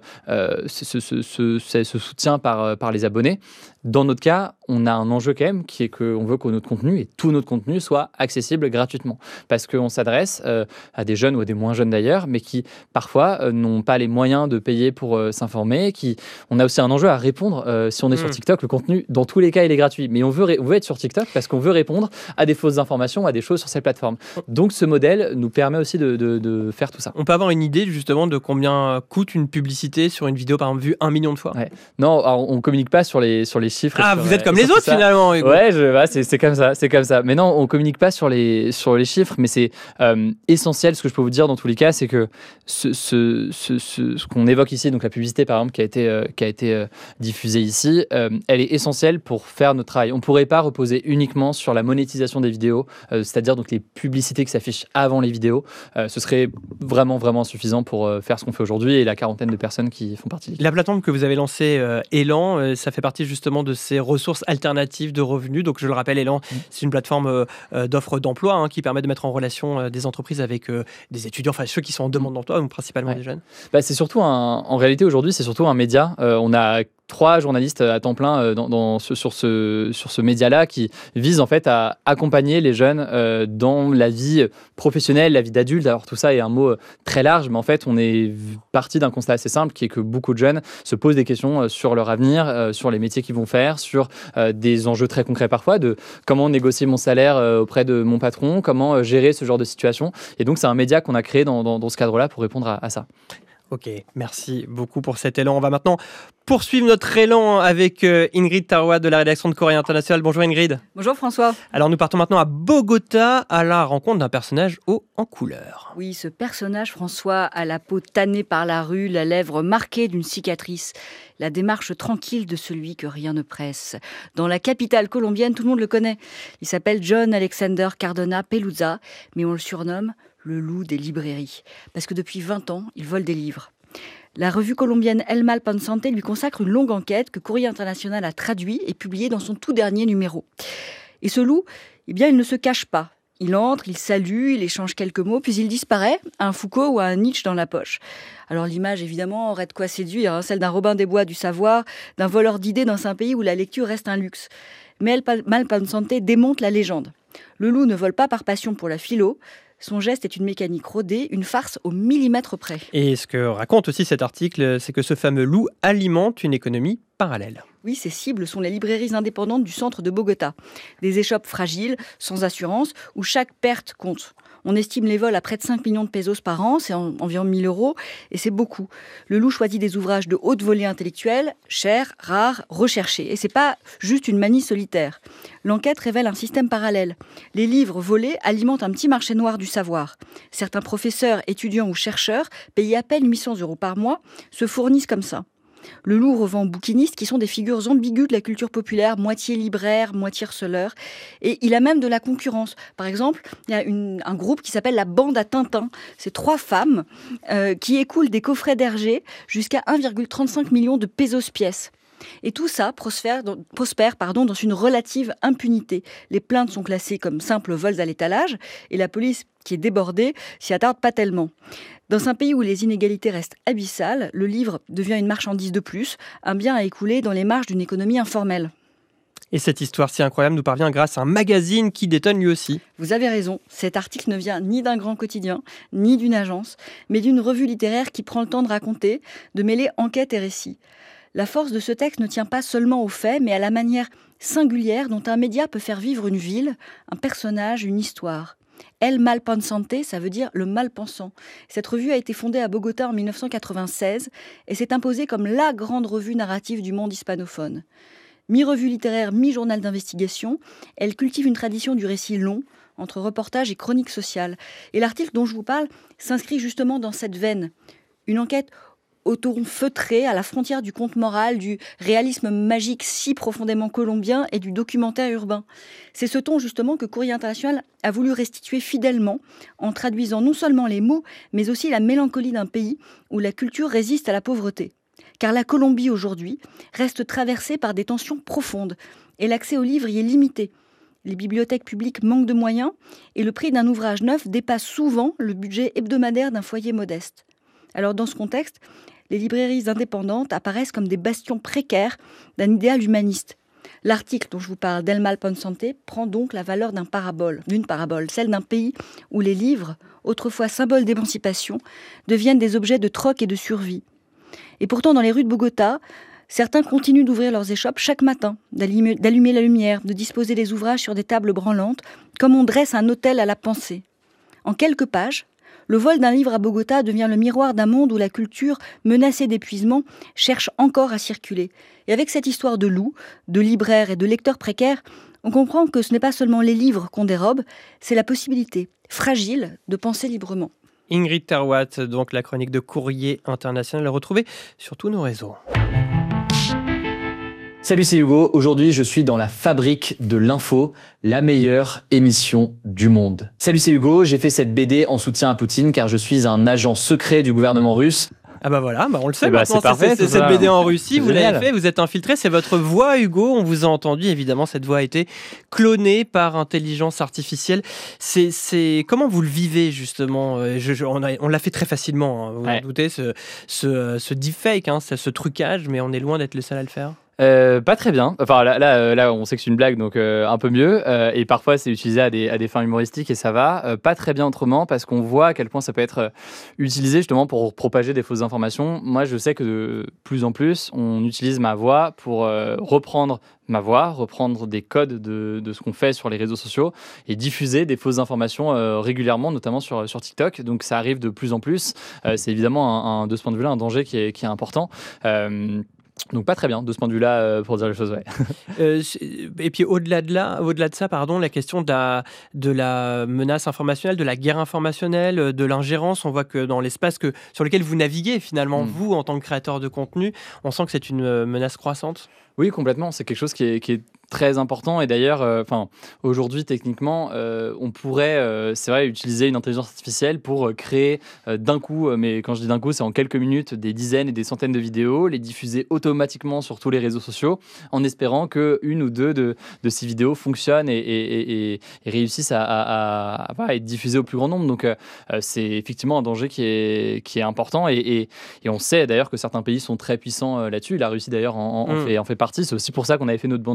soutien par les abonnés. Dans notre cas, on a un enjeu quand même qui est qu'on veut que notre contenu et tout notre contenu soit accessible gratuitement. Parce qu'on s'adresse à des jeunes ou à des moins jeunes d'ailleurs, mais qui parfois n'ont pas les moyens de payer pour s'informer. On a aussi un enjeu à répondre. Si on est sur TikTok, le contenu, dans tous les cas, il est gratuit. Mais on veut être sur TikTok parce qu'on veut répondre à des fausses informations, à des choses sur cette plateforme. Donc ce modèle nous permet aussi de faire tout ça.
On peut avoir une idée justement de combien coûte une publicité sur une vidéo, par exemple, vue 1 million de fois?
Non, alors, on ne communique pas sur les chiffres.
Ah, vous êtes comme les autres finalement, Hugo.
Ouais, c'est comme ça. Mais non, on communique pas sur les chiffres, mais c'est essentiel. Ce que je peux vous dire dans tous les cas, c'est que ce qu'on évoque ici, donc la publicité par exemple qui a été diffusée ici, elle est essentielle pour faire notre travail. On pourrait pas reposer uniquement sur la monétisation des vidéos, c'est-à-dire donc les publicités qui s'affichent avant les vidéos. Ce serait vraiment insuffisant pour faire ce qu'on fait aujourd'hui et la quarantaine de personnes qui font partie.
La plateforme que vous avez lancée, Elan, ça fait partie justement de ces ressources alternatives de revenus. Donc je le rappelle, Elan, c'est une plateforme d'offres d'emploi qui permet de mettre en relation des entreprises avec des étudiants, enfin ceux qui sont en demande d'emploi, donc principalement des jeunes.
C'est surtout en réalité aujourd'hui, c'est surtout un média. On a 3 journalistes à temps plein sur ce média-là qui vise en fait à accompagner les jeunes dans la vie professionnelle, la vie d'adulte. Alors tout ça est un mot très large, mais en fait on est parti d'un constat assez simple qui est que beaucoup de jeunes se posent des questions sur leur avenir, sur les métiers qu'ils vont faire, sur des enjeux très concrets parfois de comment négocier mon salaire auprès de mon patron, comment gérer ce genre de situation. Et donc c'est un média qu'on a créé dans ce cadre-là pour répondre à ça.
Ok, merci beaucoup pour cet élan. On va maintenant poursuivre notre élan avec Ingrid Tarwa de la rédaction de Courrier International. Bonjour Ingrid.
Bonjour François.
Alors nous partons maintenant à Bogota à la rencontre d'un personnage haut en couleur.
Oui, ce personnage François a la peau tannée par la rue, la lèvre marquée d'une cicatrice, la démarche tranquille de celui que rien ne presse. Dans la capitale colombienne, tout le monde le connaît. Il s'appelle John Alexander Cardona Pelusa, mais on le surnomme le loup des librairies, parce que depuis 20 ans, il vole des livres. La revue colombienne El Mal Pensante lui consacre une longue enquête que Courrier International a traduit et publiée dans son tout dernier numéro. Et ce loup, il ne se cache pas. Il entre, il salue, il échange quelques mots, puis il disparaît, un Foucault ou un Nietzsche dans la poche. Alors l'image, évidemment, aurait de quoi séduire, celle d'un Robin des Bois du savoir, d'un voleur d'idées dans un pays où la lecture reste un luxe. Mais El Mal Pensante démonte la légende. Le loup ne vole pas par passion pour la philo. Son geste est une mécanique rodée, une farce au millimètre près.
Et ce que raconte aussi cet article, c'est que ce fameux loup alimente une économie parallèle.
Oui, ses cibles sont les librairies indépendantes du centre de Bogota. Des échoppes fragiles, sans assurance, où chaque perte compte. On estime les vols à près de 5 millions de pesos par an, c'est environ 1 000 euros, et c'est beaucoup. Le loup choisit des ouvrages de haute volée intellectuelle, chers, rares, recherchés. Et c'est pas juste une manie solitaire. L'enquête révèle un système parallèle. Les livres volés alimentent un petit marché noir du savoir. Certains professeurs, étudiants ou chercheurs, payés à peine 800 euros par mois, se fournissent comme ça. Le loup revend aux bouquinistes qui sont des figures ambiguës de la culture populaire, moitié libraire, moitié receleur. Et il a même de la concurrence. Par exemple, il y a un groupe qui s'appelle la Bande à Tintin. C'est 3 femmes qui écoulent des coffrets d'Hergé jusqu'à 1,35 million de pesos pièces. Et tout ça prospère dans une relative impunité. Les plaintes sont classées comme simples vols à l'étalage et la police, qui est débordée, s'y attarde pas tellement. Dans un pays où les inégalités restent abyssales, le livre devient une marchandise de plus, un bien à écouler dans les marges d'une économie informelle.
Et cette histoire si incroyable nous parvient grâce à un magazine qui détonne lui aussi.
Vous avez raison, cet article ne vient ni d'un grand quotidien, ni d'une agence, mais d'une revue littéraire qui prend le temps de raconter, de mêler enquête et récit. La force de ce texte ne tient pas seulement aux faits, mais à la manière singulière dont un média peut faire vivre une ville, un personnage, une histoire. El Malpensante, ça veut dire le mal-pensant. Cette revue a été fondée à Bogota en 1996 et s'est imposée comme la grande revue narrative du monde hispanophone. Mi-revue littéraire, mi-journal d'investigation, elle cultive une tradition du récit long, entre reportage et chronique sociale. Et l'article dont je vous parle s'inscrit justement dans cette veine. Une enquête au ton feutré, à la frontière du conte moral, du réalisme magique si profondément colombien et du documentaire urbain. C'est ce ton justement que Courrier International a voulu restituer fidèlement en traduisant non seulement les mots, mais aussi la mélancolie d'un pays où la culture résiste à la pauvreté. Car la Colombie aujourd'hui reste traversée par des tensions profondes et l'accès aux livres y est limité. Les bibliothèques publiques manquent de moyens et le prix d'un ouvrage neuf dépasse souvent le budget hebdomadaire d'un foyer modeste. Alors dans ce contexte, les librairies indépendantes apparaissent comme des bastions précaires d'un idéal humaniste. L'article dont je vous parle, d'El Malpensante, prend donc la valeur d'une parabole, celle d'un pays où les livres, autrefois symboles d'émancipation, deviennent des objets de troc et de survie. Et pourtant, dans les rues de Bogota, certains continuent d'ouvrir leurs échoppes chaque matin, d'allumer la lumière, de disposer les ouvrages sur des tables branlantes, comme on dresse un autel à la pensée. En quelques pages, le vol d'un livre à Bogota devient le miroir d'un monde où la culture, menacée d'épuisement, cherche encore à circuler. Et avec cette histoire de loups, de libraires et de lecteurs précaires, on comprend que ce n'est pas seulement les livres qu'on dérobe, c'est la possibilité, fragile, de penser librement.
Ingrid Terwatt, donc la chronique de Courrier International, retrouvée sur tous nos réseaux.
Salut, c'est Hugo. Aujourd'hui, je suis dans la Fabrique de l'info, la meilleure émission du monde. Salut, c'est Hugo. J'ai fait cette BD en soutien à Poutine car je suis un agent secret du gouvernement russe.
Ah bah voilà, on le sait
bah
maintenant,
c'est parfait,
c'est cette BD en Russie, vous
génial.
l'avez fait, vous êtes infiltré, c'est votre voix Hugo, on vous a entendu, évidemment cette voix a été clonée par intelligence artificielle. C'est comment vous le vivez justement? On l'a fait très facilement, hein, vous en doutez, ce deepfake, hein, ce trucage, mais on est loin d'être le seul à le faire.
Pas très bien. Enfin là, on sait que c'est une blague, donc un peu mieux. Et parfois, c'est utilisé à des fins humoristiques et ça va. Pas très bien autrement parce qu'on voit à quel point ça peut être utilisé justement pour propager des fausses informations. Moi, je sais que de plus en plus, on utilise ma voix pour reprendre ma voix, reprendre des codes de ce qu'on fait sur les réseaux sociaux et diffuser des fausses informations régulièrement, notamment sur TikTok. Donc ça arrive de plus en plus. C'est évidemment de ce point de vue-là un danger qui est important. Donc pas très bien de ce point de vue-là pour dire les choses. Ouais.
Et puis au-delà de ça, la question de la menace informationnelle, de la guerre informationnelle, de l'ingérence, on voit que dans l'espace sur lequel vous naviguez finalement, vous en tant que créateur de contenu, on sent que c'est une menace croissante.
Oui, complètement. C'est quelque chose qui est très important et d'ailleurs, aujourd'hui techniquement, on pourrait, c'est vrai, utiliser une intelligence artificielle pour créer d'un coup, mais quand je dis d'un coup, c'est en quelques minutes, des dizaines et des centaines de vidéos, les diffuser automatiquement sur tous les réseaux sociaux, en espérant que une ou deux de ces vidéos fonctionnent et réussissent à être diffusées au plus grand nombre. Donc, c'est effectivement un danger qui est important et on sait d'ailleurs que certains pays sont très puissants là-dessus. La Russie d'ailleurs en fait partie. C'est aussi pour ça qu'on avait fait notre bande dessinée pour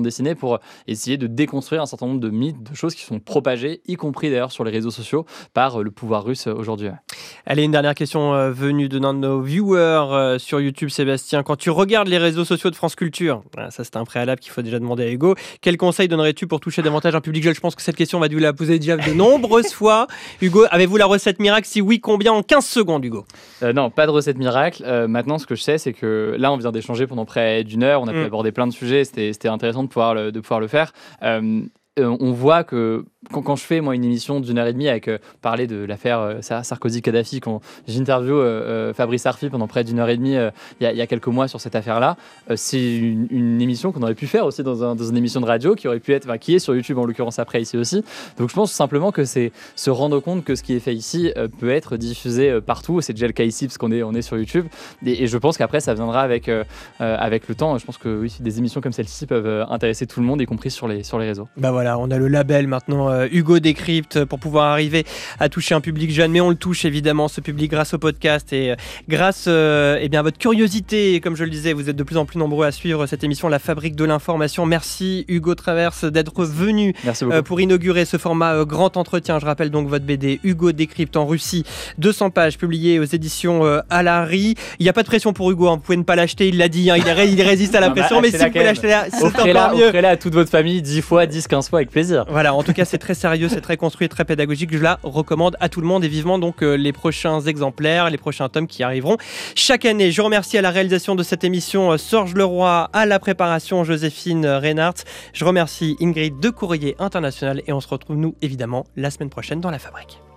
pour essayer de déconstruire un certain nombre de mythes, de choses qui sont propagées, y compris d'ailleurs sur les réseaux sociaux, par le pouvoir russe aujourd'hui.
Allez, une dernière question venue de l'un de nos viewers sur YouTube, Sébastien. Quand tu regardes les réseaux sociaux de France Culture, ça c'est un préalable qu'il faut déjà demander à Hugo, quel conseil donnerais-tu pour toucher davantage un public jeune? Je pense que cette question, on va dû la poser déjà de nombreuses fois. Hugo, avez-vous la recette miracle? Si oui, combien en 15 secondes, Hugo?
Non, pas de recette miracle. Maintenant, ce que je sais, c'est que là, on vient d'échanger pendant près d'une heure. On a pu aborder plein de sujets. C'était intéressant de pouvoir le faire. On voit que quand je fais moi une émission d'1h30 avec parler de l'affaire Sarkozy-Kadhafi, quand j'interview Fabrice Arfi pendant près d'1h30 il y a quelques mois sur cette affaire-là, c'est une émission qu'on aurait pu faire aussi dans une émission de radio qui aurait pu être, qui est sur YouTube en l'occurrence après ici aussi. Donc je pense simplement que c'est se rendre compte que ce qui est fait ici peut être diffusé partout. C'est déjà le cas ici parce qu'on est sur YouTube et je pense qu'après ça viendra avec le temps. Je pense que oui, des émissions comme celle-ci peuvent intéresser tout le monde, y compris sur les réseaux.
Bah voilà, on a le label maintenant Hugo Décrypte pour pouvoir arriver à toucher un public jeune, mais on le touche évidemment ce public grâce au podcast et grâce à votre curiosité. Comme je le disais, vous êtes de plus en plus nombreux à suivre cette émission La Fabrique de l'Information. Merci Hugo Traverse d'être venu pour inaugurer ce format grand entretien. Je rappelle donc votre BD Hugo Décrypte en Russie, 200 pages publiées aux éditions Alary. Il n'y a pas de pression pour Hugo, vous pouvez ne pas l'acheter, il l'a dit, il résiste à la pression, mais si vous pouvez l'acheter là, c'est encore mieux.
Offrez-la à toute votre famille 10 fois, 10, 15 fois avec plaisir.
Voilà, en tout cas c'est très sérieux, c'est très construit, très pédagogique, je la recommande à tout le monde et vivement donc les prochains exemplaires, les prochains tomes qui arriveront chaque année. Je remercie à la réalisation de cette émission Sorge Leroy, à la préparation Joséphine Reinhardt, je remercie Ingrid de Courrier International et on se retrouve nous évidemment la semaine prochaine dans La Fabrique.